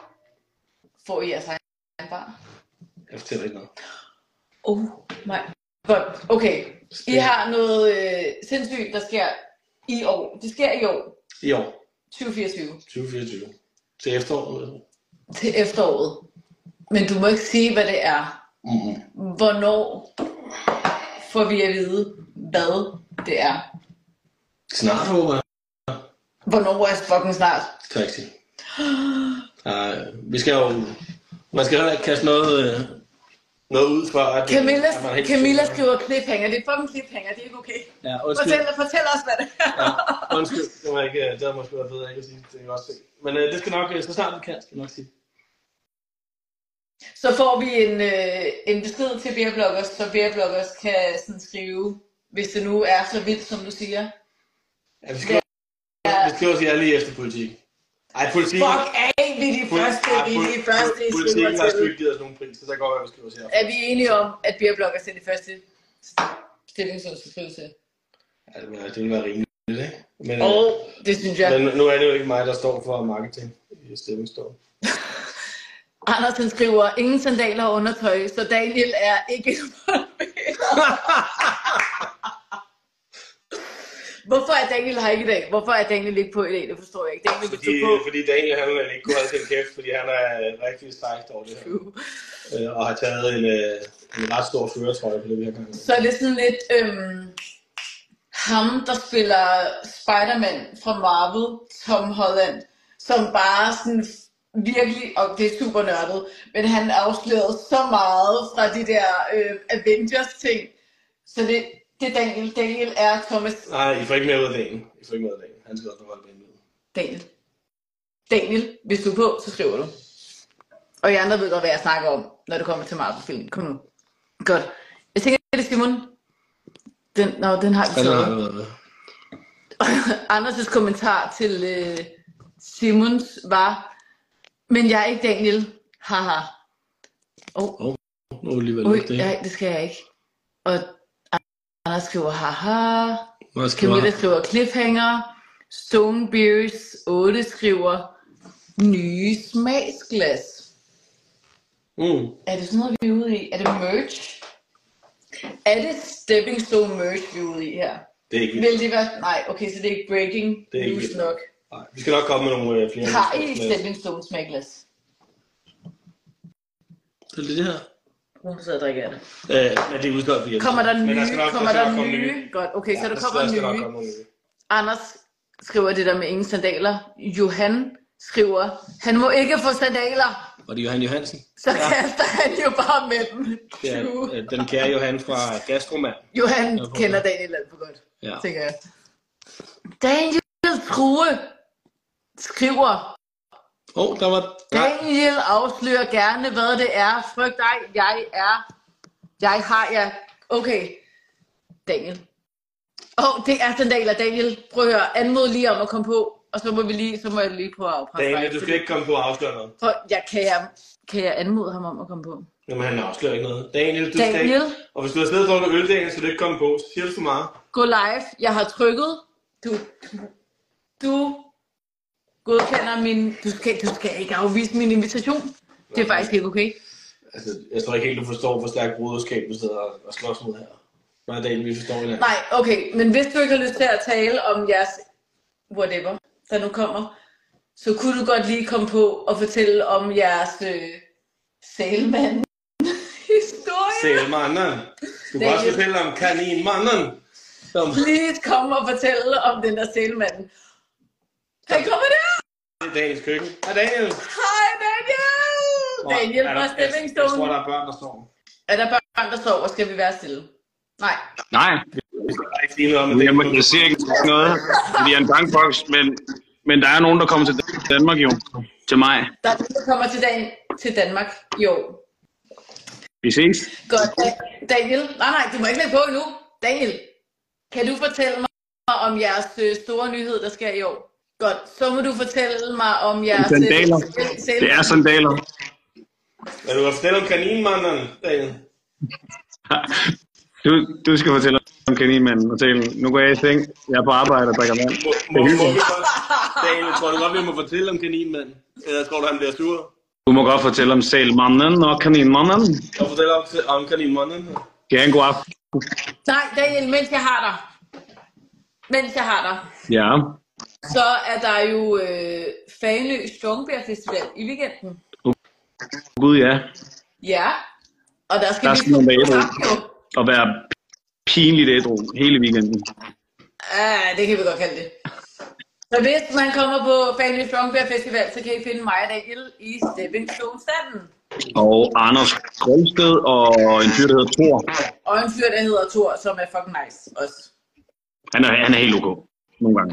Får I jeres egen bar? Jeg fortæller ikke noget. Oh my. Godt, okay. I har noget sindssygt, der sker i år. Det sker i år. I år. 2024. Til efteråret. Til efteråret. Men du må ikke sige, hvad det er. Hvornår får vi at vide, hvad det er? Snart, håber jeg. Hvornår er fucking snart? Taxi. Vi skal jo... Man skal heller ikke kaste noget ud for, at... Camilla skriver cliffhanger. Det er fucking cliffhanger, det er ikke okay. Ja, fortæl os, hvad det er. Ja, undskyld. Det var ikke... Det har måske været bedre, ikke at sige. Det kan jeg også se. Men det skal nok... Så snart vi kan, skal jeg nok sige. Så får vi en besked til Beer Bloggers, så Beer Bloggers kan sådan skrive, hvis det nu er så vildt, som du siger. Ja, vi skal også lige efter politik. Ej, politik... Fuck af, vi er de første. Politikken har sgu ikke givet os nogen pris, så der går jeg, vi skal også herfra. Er vi enige om, at Beer Bloggers er det første stilling, som skal skrive til? Ja, det vil være rimeligt, ikke? Men, det synes jeg. Men nu er det jo ikke mig, der står for marketing i stillingsstolen. Andersen skriver, ingen sandaler og undertøj, så Daniel er ikke Hvorfor er Daniel her ikke i dag? Hvorfor er Daniel ikke på i dag? Det forstår jeg ikke. Daniel fordi Daniel han vil ikke kunne holde sin kæft, fordi han er rigtig stærkt over det her. Og har taget en ret stor førertrøje på det her gang. Så er det sådan lidt ham, der spiller Spider-Man fra Marvel, Tom Holland, som bare sådan virkelig, og det er super nørdet, men han afslørede så meget fra de der Avengers ting, så det Daniel er Thomas. Nej, I får ikke mere ud af Daniel. Han skal også holde banen. Daniel, hvis du er på, så skriver du. Og jeg andre ved godt, hvad jeg snakker om, når det kommer til Marvel-film. Kom nu. Godt. Jeg tænker, det er Simon. Den har vi så. Anders' kommentar til Simons var, men jeg er ikke Daniel. Haha. Det skal jeg ikke. Og Anders skriver haha. Camilla skriver cliffhanger. Stonebeers 8 skriver nye smagsglas. Er det sådan noget, vi er ude i? Er det merch? Er det Stepping Stone merch, vi er ude i her? Det er ikke Vil det være? Nej, okay, så det er ikke breaking det er ikke news nok. Nej, vi skal nok komme med nogle flere. Har I Stepping Stone smagless? Så det her. Hun sidder og drikker af det. Men det er udgået for hjemme. Kommer der nye? Kommer der komme nye? Godt, okay, så der kommer der skal nok nye. komme nye. Anders skriver det der med ingen sandaler. Johan skriver, han må ikke få sandaler. Og det er Johan Johansen. Så kaster han jo bare med dem. Det er den kære Johan fra Gastromand. Johan kender Daniel alt for godt, Ja. tænker jeg. Daniel True skriver, Der var... Daniel afslører gerne, hvad det er. Frygt dig, jeg har. Okay, Daniel. Det er sandaler, Daniel. Prøv at høre, anmod lige om at komme på. Og så må jeg lige prøve at afpresse. Daniel, du skal ikke komme på at afsløre noget. Kan jeg anmode ham om at komme på? Jamen, han afslører ikke noget. Daniel, du skal ikke... Og hvis du har stedet for at øl, Daniel, skal du ikke komme på. Så siger du så meget. Gå live. Jeg har trykket. Du godkender min... Du skal ikke afvise min invitation. Det er faktisk ikke okay. Altså, jeg tror ikke helt, du forstår, hvor stærkt broderskab du sidder og slås mod her. Nej, Daniel, vi forstår hinanden. Nej, okay. Men hvis du ikke har lyst til at tale om jeres... whatever, der nu kommer, så kunne du godt lige komme på og fortælle om jeres sælmand historie. Sælmanden. Du kan også fortælle om kaninmanden. Please kom og fortælle om den der sælmanden. Han kommer der! Det er Daniels køkken. Hej Daniel. Hej Daniel! Daniel fra Stepping Stone. Jeg tror, der er børn, der står. Er der børn, der sover? Skal vi være stille? Nej. Nej, Vi skal ikke sige noget om det. jeg siger ikke noget, fordi jeg er en bankboks, men der er nogen, der kommer til Danmark jo, til mig. Der er nogen, der kommer til Danmark. Jo. Vi ses. Godt. Daniel. Nej, du må ikke lægge på endnu. Daniel, kan du fortælle mig om jeres store nyhed, der sker i år? Godt. Så må du fortælle mig om jeres... Sandaler. Det er sandaler. Men du kan fortælle om kaninmanden, Daniel. Du skal fortælle om kaninmanden. Nu går jeg i seng. Jeg er på arbejde og drikker vand. Daniel, tror du godt, vi må fortælle om kaninmanden? Eller tror du, han bliver sur? Du må godt fortælle om sælmanden og kaninmanden. Jeg fortæller om kaninmanden. Kan jeg en god aften? Nej, Daniel, mens jeg har dig. Ja. Så er der jo Fanø Strongbeer Festival i weekenden. Gud ja. Ja. Og der skal vi på program og være pinligt ædru hele weekenden. Det kan vi godt kalde det. Så hvis man kommer på Fanø Strongbeer Festival, så kan I finde mig og Daniel i Stepping Stone standen. Og Anders Grønsted og en fyr, der hedder Thor. Og en fyr, der hedder Thor, som er fucking nice også. Han er helt okay. Nogle gange.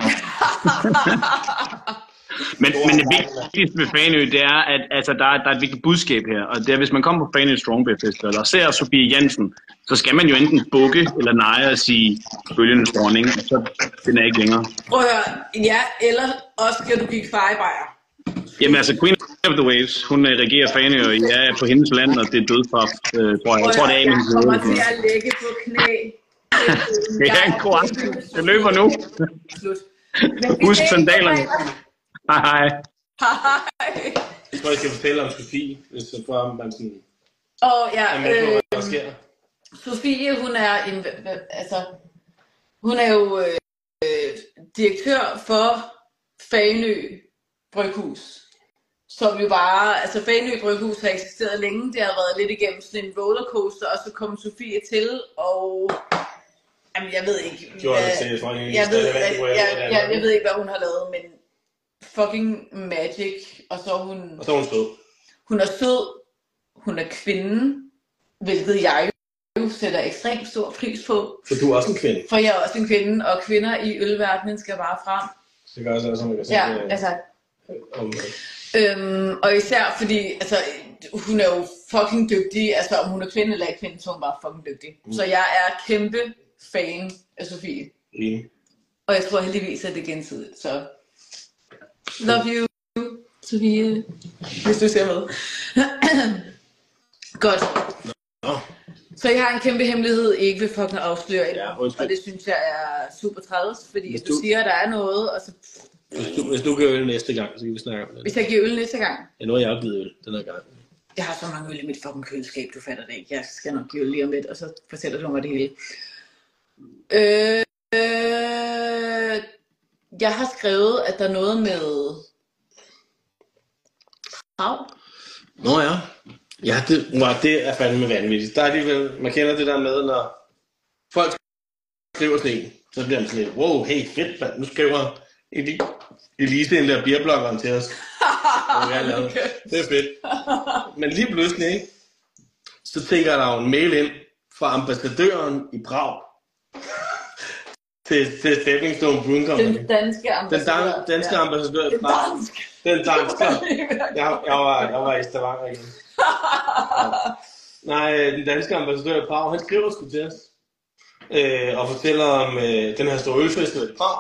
men det vigtigste ved Fanø, det er, at altså, der er et vigtigt budskab her. Og det er, hvis man kommer på Fanø Strongbeer Festival og ser Sofie Jensen, så skal man jo enten bukke eller neje og sige bølgenes dronning, og så den er ikke længere. Prøv at høre, ja, eller også skal du kigge fejrebejer. Jamen altså, Queen of the Waves, hun regerer Fanø, og jeg er på hendes land, og det er dødstraf, tror jeg. Jeg tror, det er jeg kommer til at lægge på knæ. Det er en god aften. Jeg løber nu. Slut. Husk sandalerne. Hej. Hej. Jeg tror, jeg skal fortælle om Sofie, hvis så får man sådan... Ja, hvad sker. Sofie, hun er jo direktør for Fanø Bryghus. Som jo bare, altså Fanø Bryghus har eksisteret længe, det har været lidt igennem sådan en rollercoaster, og så kom Sofie til, og jamen jeg ved ikke, jeg ved ikke, hvad hun har lavet, men fucking magic, og så er hun... Og så er hun sød. Hun er sød, hun er kvinde, hvilket jeg jo sætter ekstremt stor pris på. For du er også en kvinde. For jeg er også en kvinde, og kvinder i ølverdenen skal bare frem. Det gør også, som man kan sige. Ja, altså... og især fordi, altså, hun er jo fucking dygtig, altså om hun er kvinde eller ikke kvinde, så er hun bare fucking dygtig. Så jeg er kæmpe fan af Sofie. Og jeg tror heldigvis, at det er gensidigt, så love you, Sofie, hvis du ser med. Godt. Så jeg har en kæmpe hemmelighed, ikke vil fucking afsløre endnu, og det synes jeg er super træls, fordi hvis du siger, at der er noget, og så... Hvis du giver øl næste gang, så kan vi snakke om det. Hvis jeg giver øl næste gang? Ja, nu har jeg jo givet øl den her gang. Jeg har så mange øl i mit fucking køleskab, du fatter det ikke. Jeg skal nok give øl lige om lidt, og så fortæller du mig det hele. Jeg har skrevet, at der er noget med Prag. Nå ja. Ja, det er fandme vanvittigt. Der er alligevel, man kender det der med, når folk skriver sådan en, så bliver man sådan lidt, wow, hey, fedt, man. Nu skriver Elise en der beerbloggeren til os. Det er fedt. Men lige pludselig, ikke? Så tænker der jo en mail ind fra ambassadøren i Prag til Stepping Stone Brewing Company. Den danske ambassadør. Den danske ambassadør i Prag. Den danske. Jeg var i Stavanger igen. Nej, den danske ambassadør i Prag, han skriver sgu til os. Og fortæller om den her store ølfestival i Prag.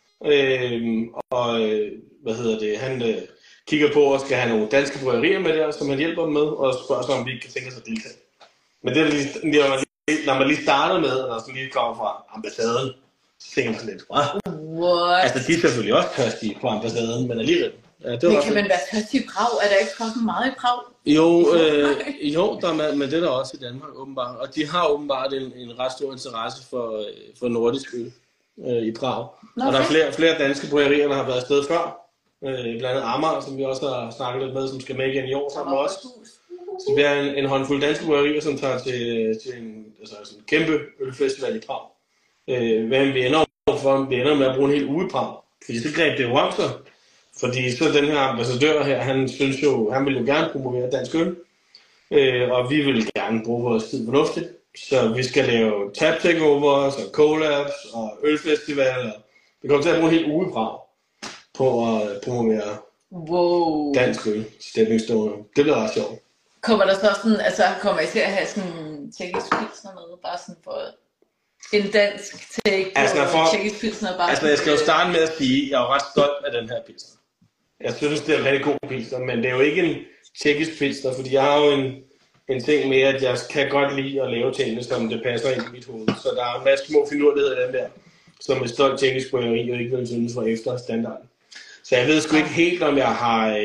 Han kigger på og skal have nogle danske bryggerier med der, som han hjælper dem med, og spørger sig, om vi ikke kan tænke os at deltage. Men det er lige, når man lige starter med, og så lige kommer fra ambassaden, så tænker man sådan lidt, what? Altså, de er selvfølgelig også tørstige på ambassaden, men alligevel. Ja, det men kan man være tørstig i Prag? Er der ikke fucking meget i Prag? Jo, der er med det der også i Danmark, åbenbart. Og de har åbenbart en ret stor interesse for nordisk øl i Prag. Og der er flere danske bryggerier, der har været afsted før. Blandt andet Amager, som vi også har snakket lidt med, som skal med igen i år sammen med os. Så det er en håndfuld danske bryggerier, som tager til en kæmpe ølfestival i Prag. Hvad vi ender med at bruge en hel uge i Prag. Fordi så greb det jo om sig. Fordi så den her ambassadør her, han vil jo gerne promovere dansk øl. Og vi vil gerne bruge vores tid fornuftigt. Så vi skal lave tap takeovers og collabs og ølfestival. Vi kommer til at bruge en hel uge i Prag på at promovere dansk øl, Stepping Stone. Det bliver ret sjovt. Kommer der så sådan, altså kommer I til at have sådan tjekkisk pilsner med, bare sådan for en dansk take på tjekkisk pilsner? Altså jeg skal jo starte med at sige, at jeg er ret stolt af den her pilsner. Jeg synes, det er en rigtig god pilsner, men det er jo ikke en tjekkisk pilsner, fordi jeg har jo en ting med, at jeg kan godt lide at lave tingene, som det passer ind i mit hoved. Så der er en masse små finurligheder i den der, som et stolt tjekkisk bryggeri og ikke vil synes for efter standarden. Så jeg ved sgu ikke helt, om jeg har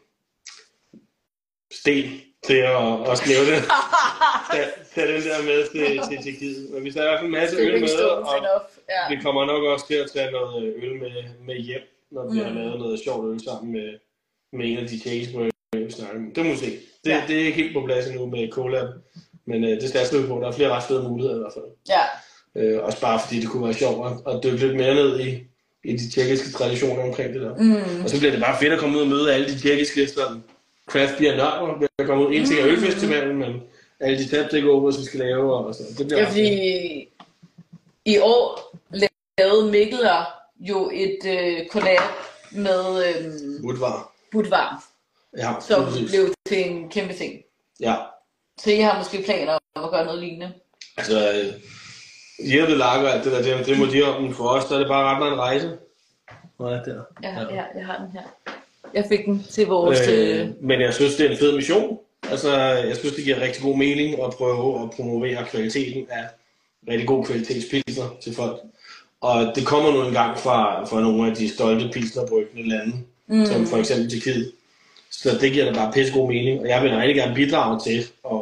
sten til at skrive det. Tag den der med til Tjekkiet. Men vi tager i hvert fald en masse øl med, og vi kommer nok også til at tage noget øl med hjem, når vi har lavet noget sjovt øl sammen med en af de tjekkiske bryggerier, vi snakker om. Det må vi se. Det er ikke helt på plads endnu med collab, men det skal jeg skrive på. Der er flere ret fede muligheder i hvert fald. Ja. Også bare fordi det kunne være sjovt at dykke lidt mere ned i de tjekkiske traditioner omkring det der. Og så bliver det bare fedt at komme ud og møde alle de tjekkiske craft beer nørder. Vi har kommet ud en ting af ølfestivalen, men alle de tap takeovers, vi skal lave. Og så. Det bliver fordi i år lavede Mikkeler jo et collab med Budvar. Ja, som blev til en kæmpe ting. Ja. Så I har måske planer om at gøre noget lignende? Altså, Jeppe Lager, alt det der, det må de om. For os, der er det bare ret meget en rejse. Hvor er det der? Ja, jeg har den her. Jeg fik den til vores... Men jeg synes, det er en fed mission. Altså, jeg synes, det giver rigtig god mening at prøve at promovere kvaliteten af rigtig god kvalitetspilsner til folk. Og det kommer nu engang fra nogle af de stolte pilsnerbryggende lande, som for eksempel Tjekkiet. Så det giver da bare pisse god mening. Og jeg vil rigtig gerne bidrage til at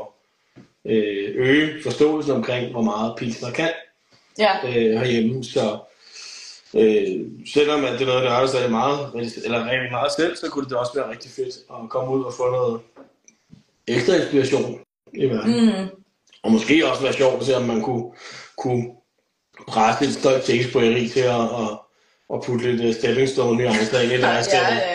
øge forståelsen omkring, hvor meget pilsner kan herhjemme. Så selvom at det er noget, der er så rigtig meget selv, så kunne det også være rigtig fedt at komme ud og få noget ekstra inspiration i verden. Og måske også være sjovt at se, om man kunne presse et stolt tjekkisk bryggeri til at putte lidt Stepping Stone nuancer ind i deres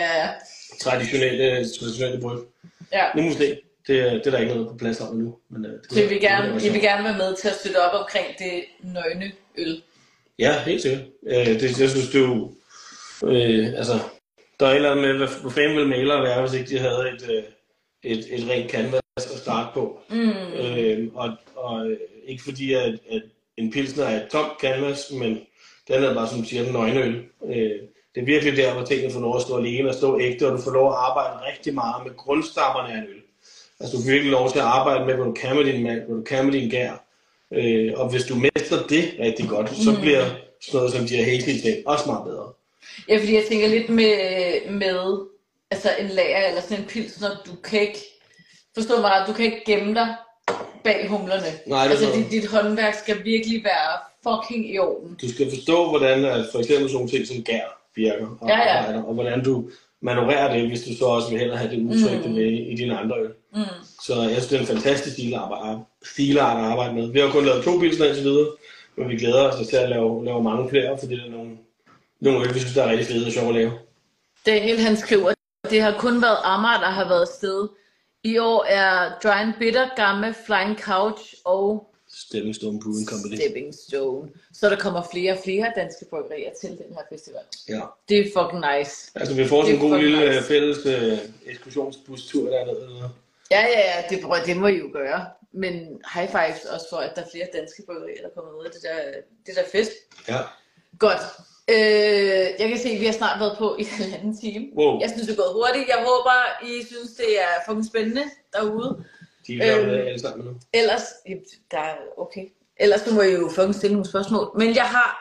traditionelle bryg. Ja. Nu må vi se. Det er der ikke noget på plads om nu. Men, så I vil gerne være med til at støtte op omkring det nøgne øl? Ja, helt sikkert. Jeg synes, det er jo... altså, der er et eller andet med, hvor fanden ville malere være, hvis ikke de havde et rent canvas at starte på. Og ikke fordi, at en pilsner er et tomt canvas, men den er bare, som siger, den nøgneøl. Det er virkelig der, hvor tingene får lov at stå alene og stå ægte, og du får lov at arbejde rigtig meget med grundstammerne af en øl. Altså, du får virkelig lov til at arbejde med, hvad du kan med din mælk, hvad du kan med din gær. Og hvis du mestrer det rigtig godt, så bliver sådan noget som de her hazy ting også meget bedre. Ja, fordi jeg tænker lidt med altså en lager eller sådan en pilsner, du kan ikke forstå mig ret, du kan ikke gemme dig bag humlerne. Nej, det altså er dit håndværk skal virkelig være fucking i orden. Du skal forstå, hvordan at for eksempel sådan nogle ting som gær virker og arbejder, og hvordan du manøvrerer det, hvis du så også vil hellere have det udtrykte med i dine andre øl. Så jeg synes, det er en fantastisk stilart at arbejde med. Vi har kun lavet 2 pilsner indtil videre, men vi glæder os til at lave mange flere, fordi det er nogle øl, vi synes, der er rigtig fede og sjove at lave. Daniel, han skriver, at det har kun været Amager, der har været sted. I år er Dry and Bitter, Gamme, Flying Couch og Stepping Stone Brewing Company. Stepping Stone. Så der kommer flere og flere danske bryggerier til den her festival. Ja. Det er fucking nice. Altså vi får sådan en god lille fælles ekskursionsbustur dernede. Ja, det må I jo gøre. Men high fives også for, at der er flere danske bryggerier, der kommer ud af det der fest. Ja. Godt. Jeg kan se, at vi har snart været på i 1,5 time. Wow. Jeg synes, det er gået hurtigt. Jeg håber, I synes, det er fucking spændende derude. De er jo alle sammen nu. Ellers, okay. Ellers så må I jo fucking stille nogle spørgsmål. Men jeg har,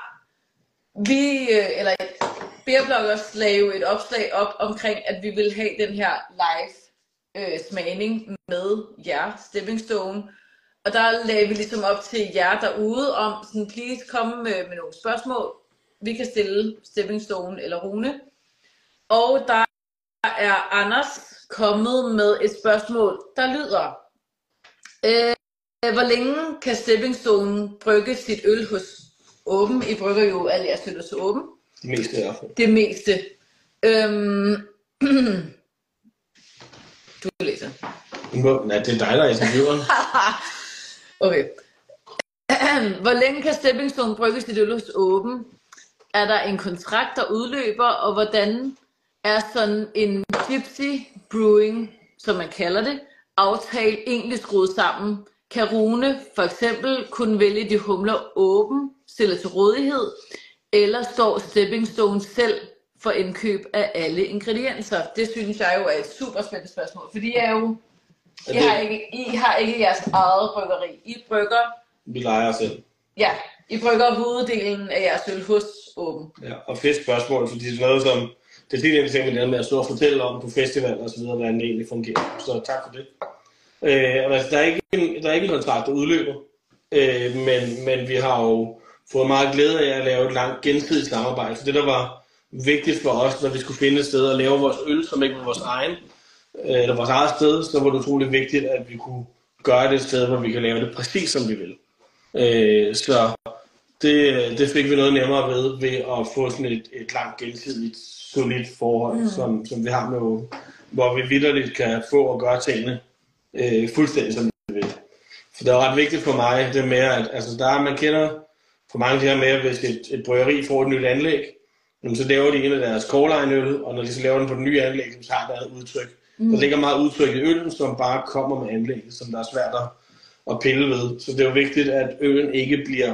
Beerbloggers lagde jo et opslag op omkring, at vi vil have den her live smagning med jer, Stepping Stone. Og der lagde vi ligesom op til jer derude om, sådan, please komme med nogle spørgsmål. Vi kan stille Stepping Stone eller Rune. Og der er Anders kommet med et spørgsmål, der lyder: hvor længe kan Stepping Stone brygge sit øl hos Åben? I brygger jo alle jeres øl hos Åben. Det meste i hvert fald. Det meste. Du læser. Nej, det er dig, der er intervieweren. Okay. Hvor længe kan Stepping Stone brygge sit øl hos Åben? Er der en kontrakt, der udløber, og hvordan er sådan en gypsy brewing, som man kalder det, aftale egentlig skruet sammen? Kan Rune for eksempel kunne vælge de humler Åben, stiller til rådighed, eller står Stepping Stone selv for indkøb af alle ingredienser? Det synes jeg jo er et super spændende spørgsmål, fordi I har ikke jeres eget bryggeri. I brygger... Vi leger os selv. Ja, I brygger hoveddelen af jeres øl hos Åben. Ja, og fedt spørgsmål, fordi det er noget, som... Det er tit en ting, med at stå og fortælle om på festival og så videre, hvordan det egentlig fungerer. Så tak for det. Altså, der er ikke en kontrakt, der udløber, men vi har jo fået meget glæde af at lave et langt gensidigt samarbejde. Så det, der var vigtigt for os, når vi skulle finde et sted at lave vores øl, som ikke var vores egen, eller vores eget sted, så var det utroligt vigtigt, at vi kunne gøre det et sted, hvor vi kan lave det præcis som vi vil. Så det fik vi noget nemmere ved at få sådan et langt gensidigt solidt forhold, som vi har med Åben, hvor vi vitterligt kan få og gøre tingene fuldstændig som vi vil. For det er ret vigtigt for mig, det med, at altså, man kender for mange det her med, at hvis et bryggeri får et nyt anlæg, så laver de en af deres core-line-øl, og når de så laver den på den nye anlæg, så har der et udtryk. Der ligger meget udtryk i øllen, som bare kommer med anlægget, som der er svært at pille ved. Så det er jo vigtigt, at øllen ikke bliver,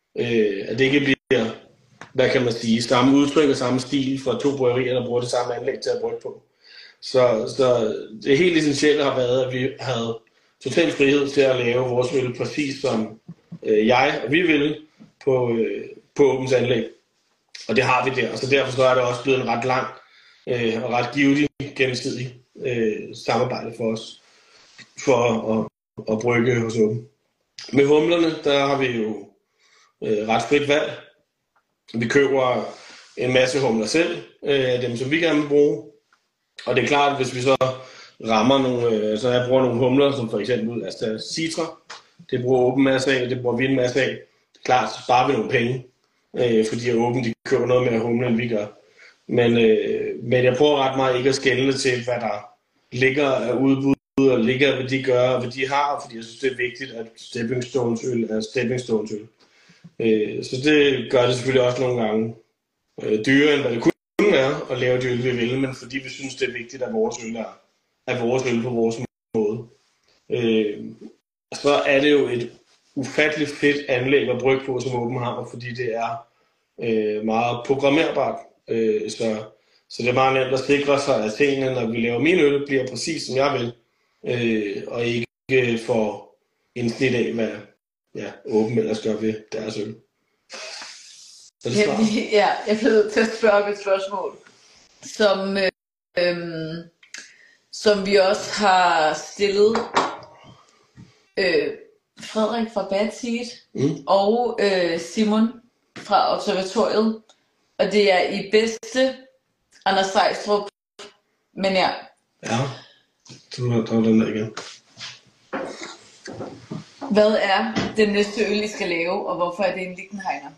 hvad kan man sige, samme udtryk og samme stil fra 2 bryggerier, der bruger det samme anlæg til at brygge på. Så det helt essentielle har været, at vi havde total frihed til at lave vores øl præcis som jeg og vi ville på Åbens anlæg. Og det har vi der, så derfor så er det også blevet en ret lang og ret givtig gensidig samarbejde for os for at brygge hos Åben. Med humlerne, der har vi jo ret frit valg. Vi køber en masse humler selv, dem som vi gerne vil bruge. Og det er klart, at hvis vi så rammer nogle, så jeg bruger nogle humler, som for eksempel altså Citra, det bruger Åben masse af, det bruger vi en masse af. Det er klart, så sparer vi nogle penge, fordi Åben de køber noget mere humle, end vi gør. Men jeg prøver ret meget ikke at skelne til, hvad der ligger af udbud, og ligger, hvad de gør, og hvad de har, fordi jeg synes, det er vigtigt, at Stepping Stones øl er Stepping Stones øl. Så det gør det selvfølgelig også nogle gange dyrere, end hvad det kunne være, at lave de øl, vi vil, men fordi vi synes, det er vigtigt, at vores øl er vores øl på vores måde. Så er det jo et ufatteligt fedt anlæg at brygge på, som Åben har, fordi det er meget programmerbart. Så det er meget nemt at sikre sig, at tingene, når vi laver min øl, bliver præcis som jeg vil, og ikke får en snit af, hvad Åben ellers gør ved deres øl. Jeg bliver nødt til at spørge om et spørgsmål, som som vi også har stillet Frederik fra Bad Seed og Simon fra Observatoriet. Og det er i bedste Anders Stejstrup, men ja. Ja, så nu har jeg taget den der igen. Hvad er den næste øl, I skal lave, og hvorfor er det en Lichtenheiner?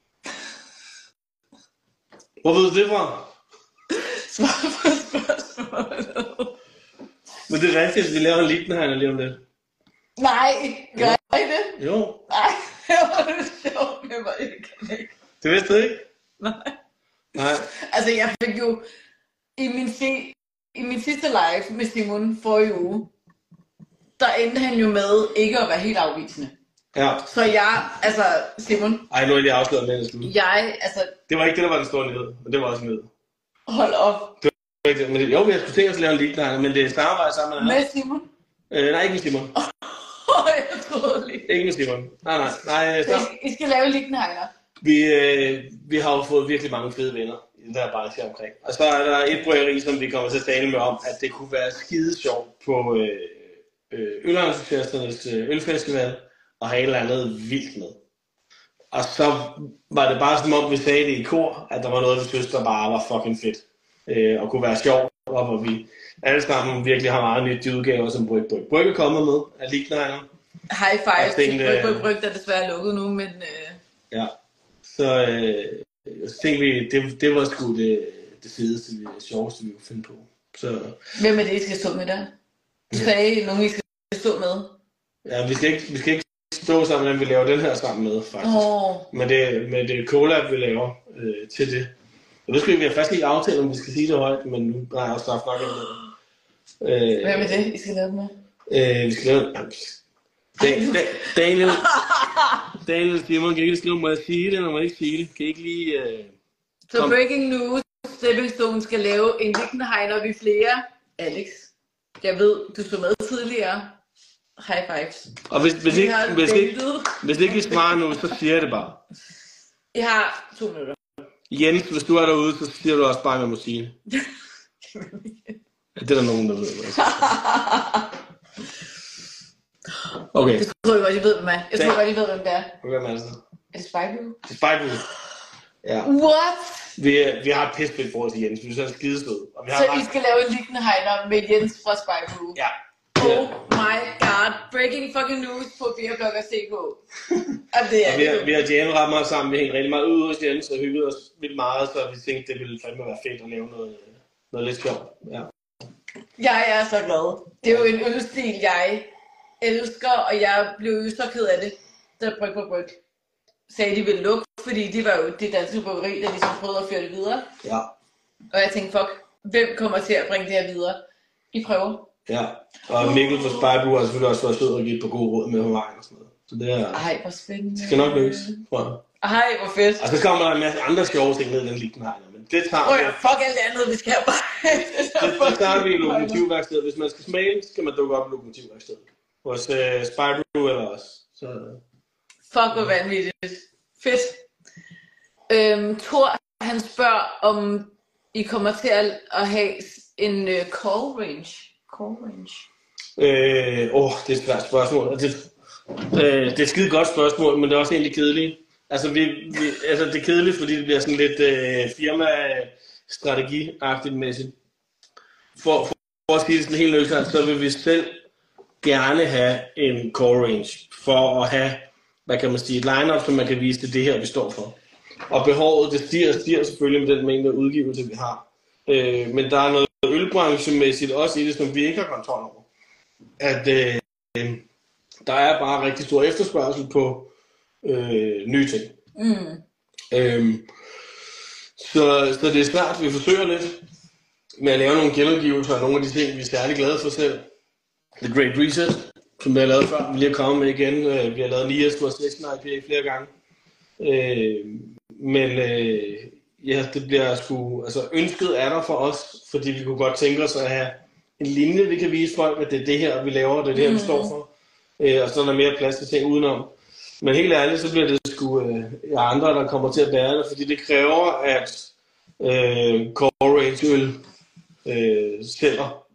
Hvor ved du det fra? Svar på spørgsmålet. Men det er rigtigt, at vi laver en Lichtenheiner lige om lidt. Nej, gør I det? Jo. Nej, det var det sjovt med mig, jeg kan ikke. Det vidste du ikke? Nej. Altså, jeg fik jo i min sidste live med Simon forrige uge, der endte han jo med ikke at være helt afvisende. Ja. Så jeg, altså, Simon. Ej, nu er jeg lige afsløret med det. Det var ikke det, der var den store nyhed, men det var også en nyhed. Hold op. Det var ikke det, men jo, vi har skulle tænke os at lave en Lichtenheiner, men det er samarbejde sammen med Med Simon? Nej, ikke med Simon. Jeg troede lige. Ikke med Simon. Nej. I skal lave Lichtenheiner. Vi har jo fået virkelig mange fede venner i den der branche omkring. Og så er der et bryggeri, som vi kommer til at tale med om, at det kunne være skide sjovt på Ølentusiasternes ølfestival og have et eller andet vildt med. Og så var det bare som om, vi sagde det i kor, at der var noget, vi synes, der bare var fucking fedt. Og kunne være sjovt, og hvor vi alle sammen virkelig har meget nyt de udgaver, som Bryg er kommet med af Lichtenheiner. High five til Bryg, der desværre er lukket nu, men... Ja, så tænkte vi, det var sgu det fedeste, det sjoveste, vi kunne finde på. Så... Hvem er det, I skal stå med der? Du sagde nogen, I skal stå med? Ja, vi skal ikke stå sammen, men vi laver den her sammen med, faktisk. Men det er collab, vi laver til det. Jeg ved sgu ikke, vi har faktisk ikke aftalt, om vi skal sige det højt, men nu har jeg også haft nok om det. Hvem er det, I skal lave det med? Vi skal lave... Daniel Simon, kan I ikke skrive, må jeg sige det, eller må jeg ikke sige det? Kan I ikke lige... Så breaking news, Stepping Stone skal lave en Lichtenheiner ved flere. Alex, jeg ved, du så med tidligere. High fives. Og hvis ikke I svarer nu, så siger jeg det bare. Jeg har 2 minutter. Jens, hvis du er derude, så siger du også bare, hvad jeg må sige. Det er der nogen, der ved. Okay. Jeg tror godt, I ved, hvem det er. Hvem er det så? Er det Spyblue? Det er Spyblue. Ja. What? Vi har et pissefedt forhold til Jens. Vi er sådan skidesød. Så I skal lave en Lichtenheiner med Jens fra Spyblue? Ja. Oh my god. Breaking fucking news på Beerblogger.ck. Vi har jammet ret meget sammen. Vi hængte rigtig meget ud hos Jens og hyggede os vildt meget, så vi tænkte, det ville fandme være fedt at lave noget lidt sjovt. Ja. Jeg er så glad. Det er jo en ølstil, jeg elsker, og jeg blev jo så ked af det, da Bryg sagde, de ville lukke, fordi de var jo det danske bryggeri, der ligesom prøvede at føre det videre. Ja. Og jeg tænkte, fuck, hvem kommer til at bringe det her videre? I prøver. Ja, og Mikkel fra Spyblue har selvfølgelig også været sød og givet på gode råd med på vejen og sådan noget. Så det er... Ej, hvor spændende. Det skal nok lykkes, tror jeg. Ej, hvor fedt. Og så kommer der en masse andre sjove ting ned i den Lichtenheiner, men det tager vi... Fuck alt andet, vi skal bare... Det tager vi i Lokomotivværkstedet. Hvis man skal smage, skal man dukke op i Lokomotivværkstedet. Hos Spyblue eller også. Så... Fuck, hvor vanvittigt. Fedt. Thor, han spørger, om I kommer til at have en call range. Det er et svært spørgsmål. Det er et skide godt spørgsmål, men det er også egentlig kedeligt. Altså, det er kedeligt, fordi det bliver sådan lidt firma-strategi-agtigt mæssigt. For at sige det sådan helt nøgternt, så vil vi selv gerne have en core range, for at have, hvad kan man sige, et line-up, som man kan vise, det her, vi står for. Og behovet, det stiger selvfølgelig med den mængde udgivelse, vi har. Men der er noget ølbranchemæssigt også i det, som vi ikke har kontrol over. At der er bare rigtig stor efterspørgsel på nye ting. Så det er svært, vi forsøger lidt med at lave nogle genudgivelser af nogle af de ting, vi er særlig glade for selv. The Great Reset, som vi har lavet før, vi lige er kommet med igen. Vi har lavet Nias for Session IPA flere gange. Ja, det bliver sgu... Altså, ønsket er der for os, fordi vi kunne godt tænke os at have en linje, vi kan vise folk, at det er det her, vi laver, det er det her, vi står for. Og så er der mere plads til ting udenom. Men helt ærligt, så bliver det sgu andre, der kommer til at bære det, fordi det kræver, at core range øl sælger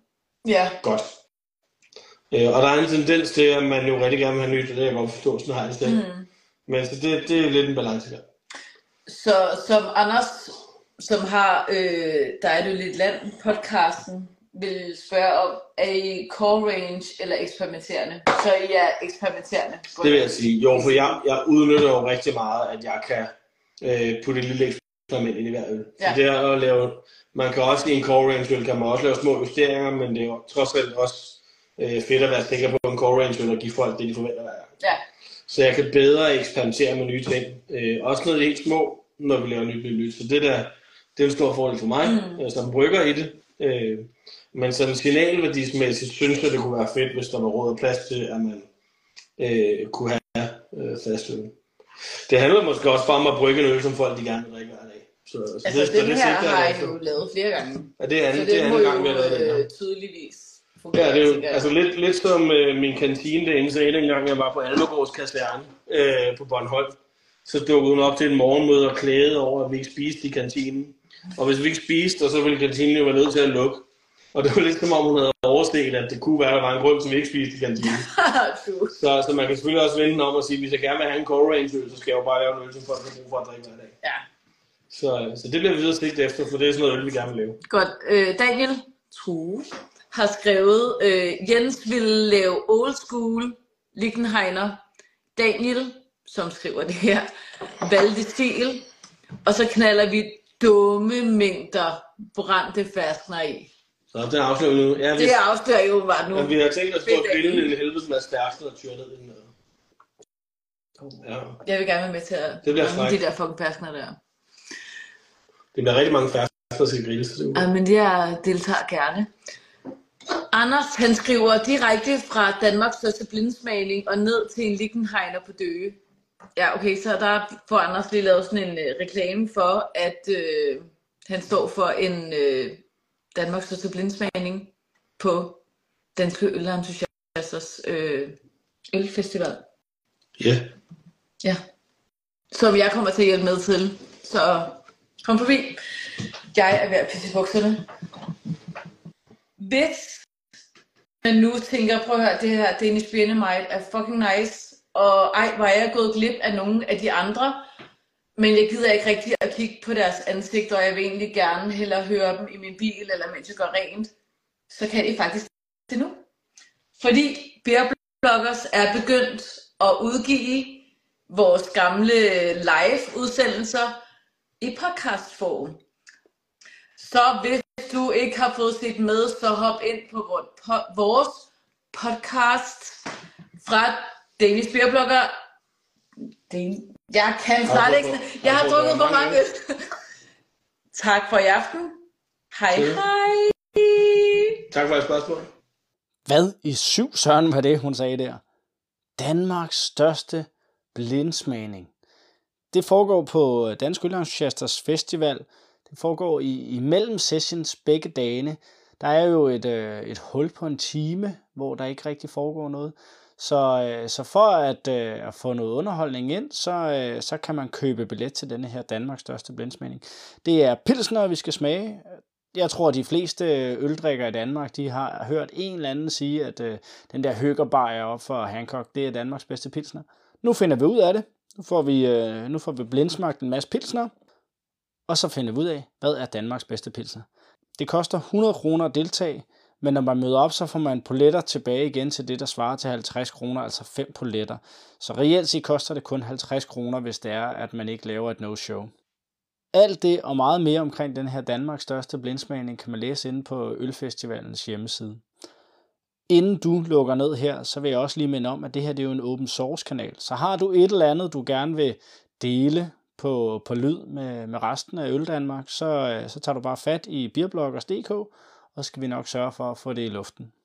Ja. godt. Og der er en tendens til, at man jo rigtig gerne vil have nyt, og det er jeg godt forstå, sådan har jeg det stadig. Men så det er lidt en balance der. Så som Anders, som har Der er det jo lidt land podcasten, vil spørge om, er I core range eller eksperimenterende? Så I er eksperimenterende. Det vil jeg sige. Jo, for jeg udnytter jo rigtig meget, at jeg kan putte et lille eksperiment ind i hver øl. Så det er at lave, man kan også i en core range øl, kan man også lave små justeringer, men det er jo trods alt også fedt at være sikker på en core range øl og give folk det, de forventer hver gang. Ja. Så jeg kan bedre eksperimentere med nye ting. Også noget helt små, når vi laver nyt. Så det er en stor fordel for mig, som brygger i det. Men sådan signalværdismæssigt synes jeg, det kunne være fedt, hvis der var råd og plads til, at man kunne have fast øl. Det handler måske også bare om at brygge en øl, som folk de gerne vil drikke hver dag. Så altså det her har jeg jo lavet flere gange. Ja, det er så det må jo gang, vi har lavet det her. Tydeligvis. Ja, det er jo altså lidt som min kantine derinde sagde, dengang jeg var på Almegårds kaserne på Bornholm. Så dukkede hun op til en morgenmøde og klagede over, at vi ikke spiste i kantinen. Og hvis vi ikke spiste, så ville kantinen jo være nødt til at lukke. Og det var lidt som om hun havde overset, at det kunne være, at der var en grund, som vi ikke spiste i kantinen. så man kan selvfølgelig også vende om og sige, at hvis jeg gerne vil have en core range øl, så skal jeg jo bare lave en øl, som folk har brug for at drikke hver dag. Ja. Så det bliver vi videre sigt efter, for det er sådan noget øl, vi gerne vil lave. Godt. Daniel True har skrevet, Jens ville lave old school Lichtenheiner. Daniel, som skriver det her, valgte stil, og så knalder vi dumme mængder brændte ferskner i. Så det er afsløret nu. Ja, det afslører jo bare nu. Ja, vi har tænkt os på at grille en helvedes masse ferskner og tyre ned i den. Ja. Jeg vil gerne være med til at brænde de der fucking ferskner der. Det bliver rigtig mange ferskner, der skal grilles. Ja, men jeg deltager gerne. Anders, han skriver direkte fra Danmarks største blindsmagning og ned til en Lichtenheiner på Døge. Ja, okay, så der får Anders lige lavet sådan en reklame for, at han står for en Danmarks største blindsmagning på Danske Ølentusiasters ølfestival. Ja. Ja. Som jeg kommer til at hjælpe med til. Så kom forbi. Jeg er ved at pisse i bukserne. Hvis man nu tænker, prøv at høre, det her Danish Beer Night er fucking nice, og hvor er jeg gået glip af nogle af de andre, men jeg gider ikke rigtig at kigge på deres ansigter, og jeg vil egentlig gerne hellere høre dem i min bil, eller mens jeg gør rent, så kan I faktisk det nu. Fordi Beerbloggers er begyndt at udgive vores gamle live-udsendelser i podcastform. Så hvis du ikke har fået set med, så hop ind på vores podcast fra Danish Beerblogger. Jeg kan snart ikke. Jeg har drukket for mange. Tak for i aften. Hej hej. Tak for et spørgsmål. Hvad i syv søren var det, hun sagde der? Danmarks største blindsmagning. Det foregår på Danske Ølentusiasters Festival. Det foregår i mellem sessions begge dagene. Der er jo et hul på en time, hvor der ikke rigtig foregår noget. Så for at få noget underholdning ind, så kan man købe billet til denne her Danmarks største blindsmagning. Det er pilsner, vi skal smage. Jeg tror, de fleste øldrikkere i Danmark, de har hørt en eller anden sige, at den der Høgerbajer op for Hancock, det er Danmarks bedste pilsner. Nu finder vi ud af det. Nu får vi blindsmagt en masse pilsner. Og så finder vi ud af, hvad er Danmarks bedste pilsner. Det koster 100 kroner at deltage, men når man møder op, så får man poletter tilbage igen til det, der svarer til 50 kroner, altså 5 poletter. Så reelt set koster det kun 50 kroner, hvis det er, at man ikke laver et no-show. Alt det og meget mere omkring den her Danmarks største blindsmagning kan man læse inde på Ølfestivalens hjemmeside. Inden du lukker ned her, så vil jeg også lige minde om, at det her det er jo en open source kanal. Så har du et eller andet, du gerne vil dele på lyd med resten af Øl Danmark, så tager du bare fat i beerbloggers.dk, og så skal vi nok sørge for at få det i luften.